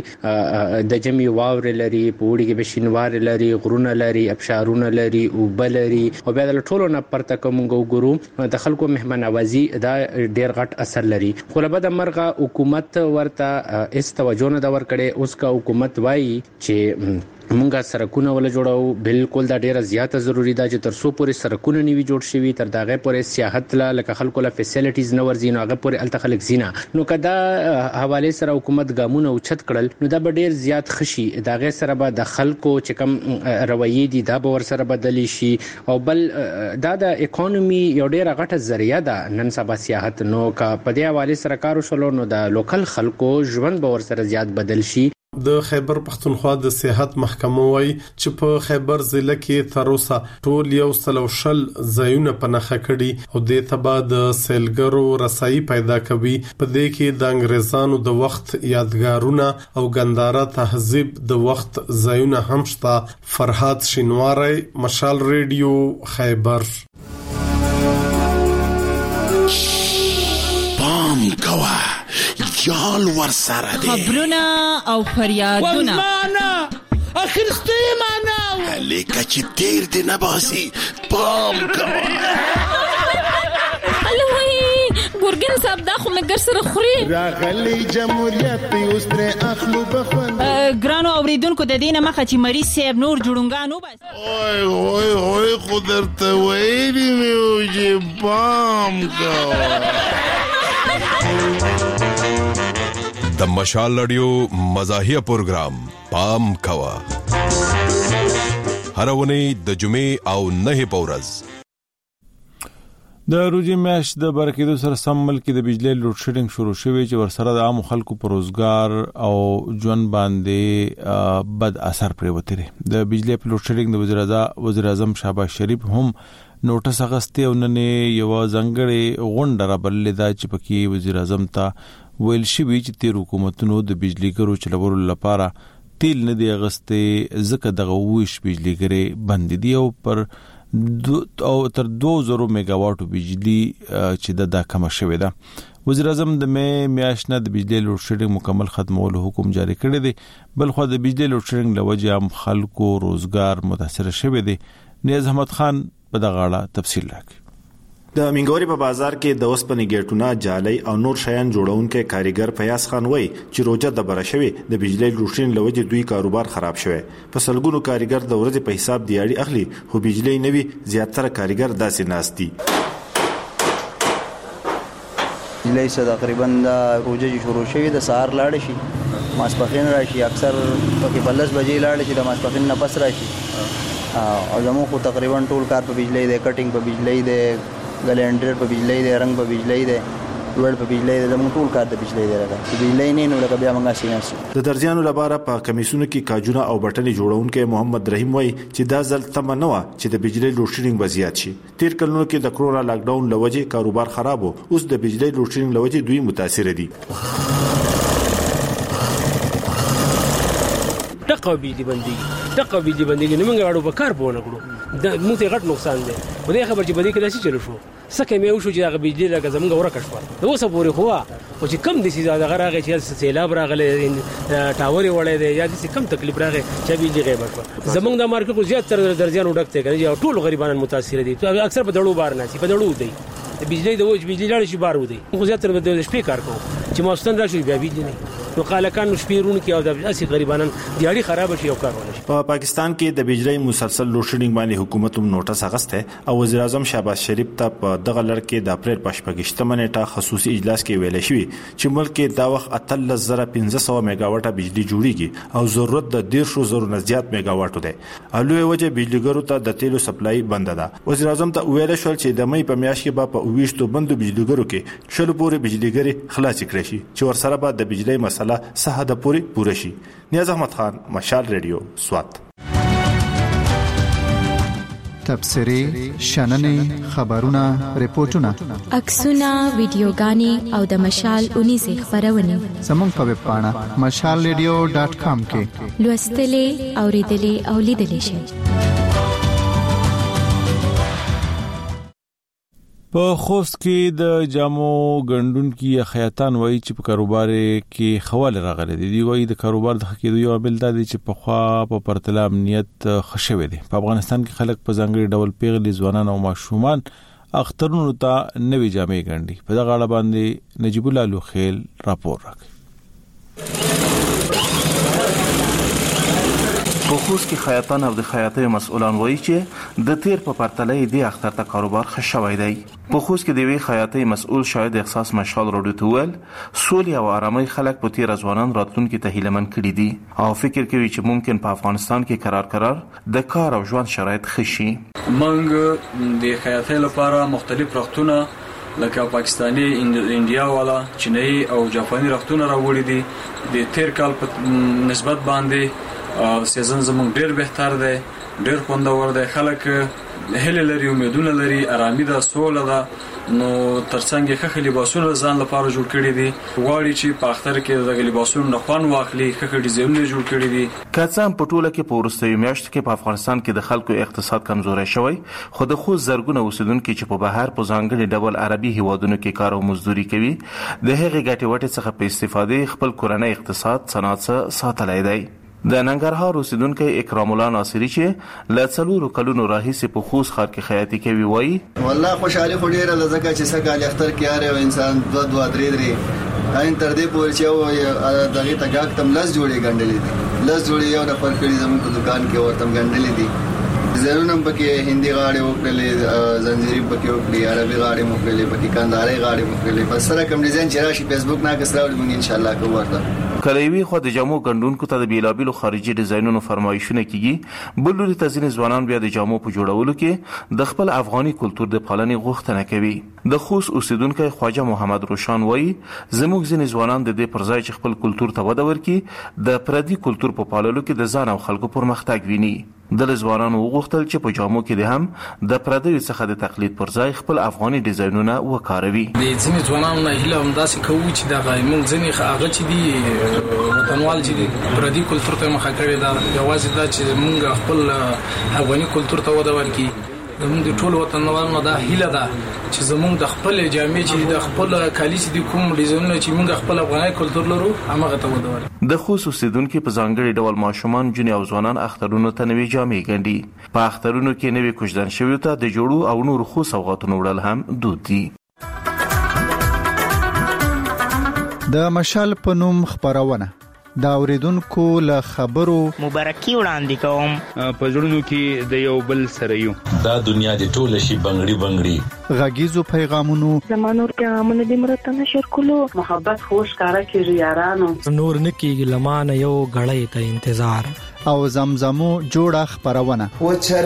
د جمی واور لري پوړي کې بشینوار لري غرونه لري ابشارونه لري او بلري او بیا د ټولو نه پرته کوم ګورو د خلکو مهمان نوازي دا ډیر غټ اثر لري. خو له بده مرغه حکومت ورته توجه نه دا ور کړي. اوس کا حکومت وایي چې مونږه سرکونه ول جوړاو بالکل دا ډیره زیاته ضروری ده چې تر څو پورې سرکونه نیوي جوړ شي تر داغه پورې سیاحت لکه خلکو له فیسیلیټیز نه ورزین هغه پورې الته خلک زینا نو کدا حواله سره حکومت ګامونه اوچت کړل نو دا به ډیر زیات خشي داغه سره به د خلکو چې کم رویې دي دا به ور سره بدلی شي او بل دا د اکانومي یو ډیره غټه ذریعہ ده نن سبا سیاحت نو کا په دې حواله سره کار وشلو نو د لوکل خلکو ژوند به ور سره زیات بدل شي. د خیبر پختونخوا د صحت محکمه وایي چې په خیبر ضلع کې تر اوسه ټول 140 ځایونه په نخښه کړي او د تبا د سیلګرو رسایي پیدا کوي. په دې کې د انګريزانو د وخت یادګارونه او ګنداره تهذیب د وخت ځایونه هم شته. فرحات شینواری مشال ریډیو خیبر. پام کوا یال ور سره دی خبرونه او فریادونه ورمانه اخرسته معنا لیکه چې تیر دی نباسي پام کوا الوی ګورګن صاحب دا خو مګر سره خوري راغلی جمهوریت اوس تر اخلو بخوند ګرانو اوریدونکو د دینه مخه چې مری سیب نور جوړونګانو بس اوه خدرته وایي میو پام کوا. د مشال رادیو مزاحیه پروگرام پام کوا هرونی د جمعې او نه پورز د روزي میاشت د برکېدو سره سم ملک د بجلی لوډ شیډینګ شروع شوی چې ورسره د عام خلکو پر روزګار او ژوند باندې بد اثر پرې وتري. د بجلی په لوډ شیډینګ د وزیر اعظم شهباز شریف هم نوټس اغسته او نن یو ځنګړې غونډه را بللې ده چې پکې وزیر اعظم ته ویل شوی چې تیر حکومتونو د بجلی ګرو چلولو لپاره تیل نه دی اغسته ځکه دغه ویش بجلی ګرې بند دي او پر او تر 2000 میگاواټو بجلی چې د کم شوی ده. وزیر اعظم د میاشت نه د بجلی لوډ شیډینګ مکمل ختمولو حکم جاری کړی دی. بل خو د بجلی لوډ شیډینګ لوجه هم خلکو روزګار متاثر شوی دی. نیاز احمد خان په دغه اړه تفصیل راکړي. د منګوري په بازار کې د اوسپنې ګیټونه جالي او نور شیان جوړونکو کاریګر فیاض خان وایي چې روزه د برشوي د بجلی لوټین لوجه دوی کاروبار خراب شوی. په سلګونو کاریګر د ورځې په حساب دیاري اخلي خو بجلی نه وي، زیاتره کاریګر داسې ناست دي. بجلی څه تقریبا د روزه شروع شوی د سهار لاړ شي ماسپخین راشي، اکثر پکې بلس بجې لاړ شي د ماسپخین نه پس راشي. او زموږ خو تقریبا ټول کار په بجلی دی، کټینګ په بجلی دی، ګلینډر په بجلی دی، رنګ په بجلی دی، ډوړ په بجلی دی، زموږ ټول کار د بجلی دی. راځي بجلی نه نو لکه بیا موږ سیناسو. د درځانو لپاره په کمیسونو کې کاجونه او بټنې جوړونکو محمد رحیم وایي چې دا ځل تم نه و چې د بجلی لوډشینګ وضعیت شي. تیر کلونو کې د کرونا لاک ډاون لوجه کاروبار خراب وو، اوس د بجلی لوډشینګ لوجه دوی متاثر دي. ټکو بجلی بندي نه موږ اړو په کار پونه کړو، د موږ ته غټ نقصان دی. خدای خبر چې بدی کې داسې چلو شو سکه مې وشو چې هغه بجلی لګه زمونږ ورکه شو. اوس پورې خو او چې کم دي سي دا غراغه چې سیلاب راغله ټاوري وړې دی یا دې کم تکلیف راغی چې بجلی غیبه شو. زمونږ د مارکیټ کو زیات تر درځانو ډکته کوي او ټول غریبانو متاثر دي. اکثر په دړو بار نه سي، په دړو دی بجلی د وځ بجلی لاړ شي بار ودی. خو زیات تر د شپې کار کوو چې ماستن راشي بیا بجلی نه نو قالکان شپیرون کې او د اسی غریبانو دیاري خراب شي او کار ونه شي. په پاکستان کې د بجلی مسلسل لوډشینګ باندې حکومت هم نوټس اغسته او وزیر اعظم شهباز شریف ته په دغه لړ کې د اپریل په 28 نیټه خصوصي اجلاس کې ویل شوی چې ملک کې دا وخت 13500 میگاواټه بجلی جوړیږي او ضرورت د 15000 نه زیات میگاواټو دی. الوی وجه بجلیګرو ته د تیلو سپلای بند ده. وزیر اعظم ته ویل شو چې د مې په میاشت کې په 20 بندو بجلیګرو کې شلو پورې بجلیګری خلاص کړي شي چې ورسره به د بجلی مسله سهاده پوره شي. نیاز احمد خان، مشال ریډیو، سوات. تبصرې، شننې، خبرونه، ریپورتونه، عکسونه، ویډیوګانې او د مشال 19 خبرونه زموږ په ویب پاڼه mashalradio.com کې لوستلې، اوریدلې او لیدلې شئ. په خوست کې د جامو ګندون کې خیاطان وایي چې په کاروبار کې خواله راغلي دي. وایي د کاروبار د حقیقت یو عامل دا دی چې په خوا په پرتله امنیت خښوي دي. په افغانستان کې خلک په ځانګړي ډول پیغلي ځوانان او ماشومان اخترونو ته نوې جامې ګنډي. په دغه اړه باندې نجیب الله لوخیل راپور راکړي. په خوست کې خیاطان او د خیاطۍ مسؤلان وایي چې د تیر په پرتله د اختر ته کاروبار ښه شوی دی. په خوست کې د وی خیاطۍ مسؤل شاید احساس مشال راډیو ته ویل سولې او آرامۍ خلک په تیر ځوانان راتلونکي ته هیلمن کړي دي او فکر کوي چې ممکن په افغانستان کې قرار د کار او ژوند شرایط ښه شي. موږ د خیاطۍ لپاره مختلف رختونه لکه پاکستانی، انډیا والا، چینایي او جاپاني رختونه راوړي دي. د تیر کال په نسبت باندې سیزن زموږ ډیر بهتر دی، ډیر خوندور دی. خلک هله لري، امیدونه لري، آرامي ده، سوله ده. نو ترڅنګ ښه لباسونه ځان لپاره جوړ کړي دي. غواړي چې په اختر کې د لباسونو نه خوان واخلي، ښه ډیزاینونه جوړ کړي دي. کڅام په ټوله کې په ورستیو میاشتو کې په افغانستان کې د خلکو اقتصاد کمزوري شوی، خو د خو زرګونه اوسیدونکو چې په بهر په ځانګړي ډول عربي هیوادونو کې کار او مزدوري کوي د هغې ګټې وټې څخه په استفادې خپل کورنۍ اقتصاد صنعت ساتلای دی. د ننګرهار اوسیدونکو اکرام الله ناصری چې ل 4 کلونو راهیسې په خوست ښار کې خیاطي کوي وایي والله خوشاله خو ډیره لزکه چې سګال اختر کې اره انسان 2 3 عین تر دې پورې چې دغه تګاک تم لاس جوړي ګڼلې دي، لاس جوړي یو د فرکړي زموږ په دکان کې ورته ګڼلې دي. زرونم پکې هندي غاړي وکړلې، زنجيري پکې وکړلې، عربي غاړي وکړلې، پکې کندهاري غاړي وکړلې. بس سره کوم ډیزاین چې راشي فیسبوک نه کسراوړي موږ ان شاء الله کوو ورته. کلوي خو د جامو ګندونکو ته د بیلابیلو خارجي ډیزاینونو فرمایشونه کیږي. بل لوري ته ځینې ځوانان بیا د جامو په جوړولو کې د خپل افغاني کلچر د پالنې غوښتنه کوي. د خوست اوسیدونکو خواجه محمد روشان وایي زموږ ځینې ځوانان د دې پرځای چې خپل کلچر ته وده ورکړي د پردي کلچر په پاللو کې د ځان او خلکو پرمختګ ویني. د ځوانانو وغوښتل چې په جامو کې د هم د پردیو څخه د تقلید پرځای خپل افغاني ډیزاینونه وکاروي. د ځینې ځوانانو نه هیله هم داسې کوي چې دا موږ ځینې هغه چې دي وطنوال چې دي پردي کلچر ته مخه کړی دا یوازې دا چې موږ خپل افغاني کلچر ته وده ورکړي زموږ د ټول وطنوالو دا هیله ده چې زموږ د خپل جامع چې د خپل کالی چې د کوم ډیزاینونه چې موږ خپل افغاني کلچر لرو هغه ته وده ورکړو. د خوست اوسیدونکو په ځانګړي ډول ماشومان جنې او ځوانان اخترونو ته نوې جامې ګنډي. په اخترونو کې نوې کوژدن شویو ته د جوړو او نور خو سوغاتونو وړل هم دود دي. د مشال په نوم خبرونه دا اوریدونکو له خبرو مبارکي وړاندې کوم. په ژوندونو کې د یو بل سره یو دا دنیا د ټوله شي بنگړي غږیزو پیغامونو زمانور پیغامونه د مرته نشر کولو محبت خوش کارا کې یارانو نور نکیږي لمانه یو غړې ته انتظار او زمزمو جوړه خبرونه و چر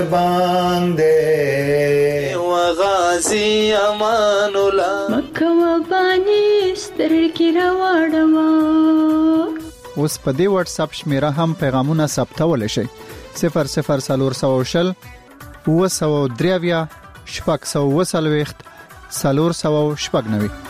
باندې و غازی امان الله مکه و باندې سترګې راوړم. اوس په دې واتس اپ شمیره هم پیغامونه ثبتول شي 0040 و 3 شپږ 490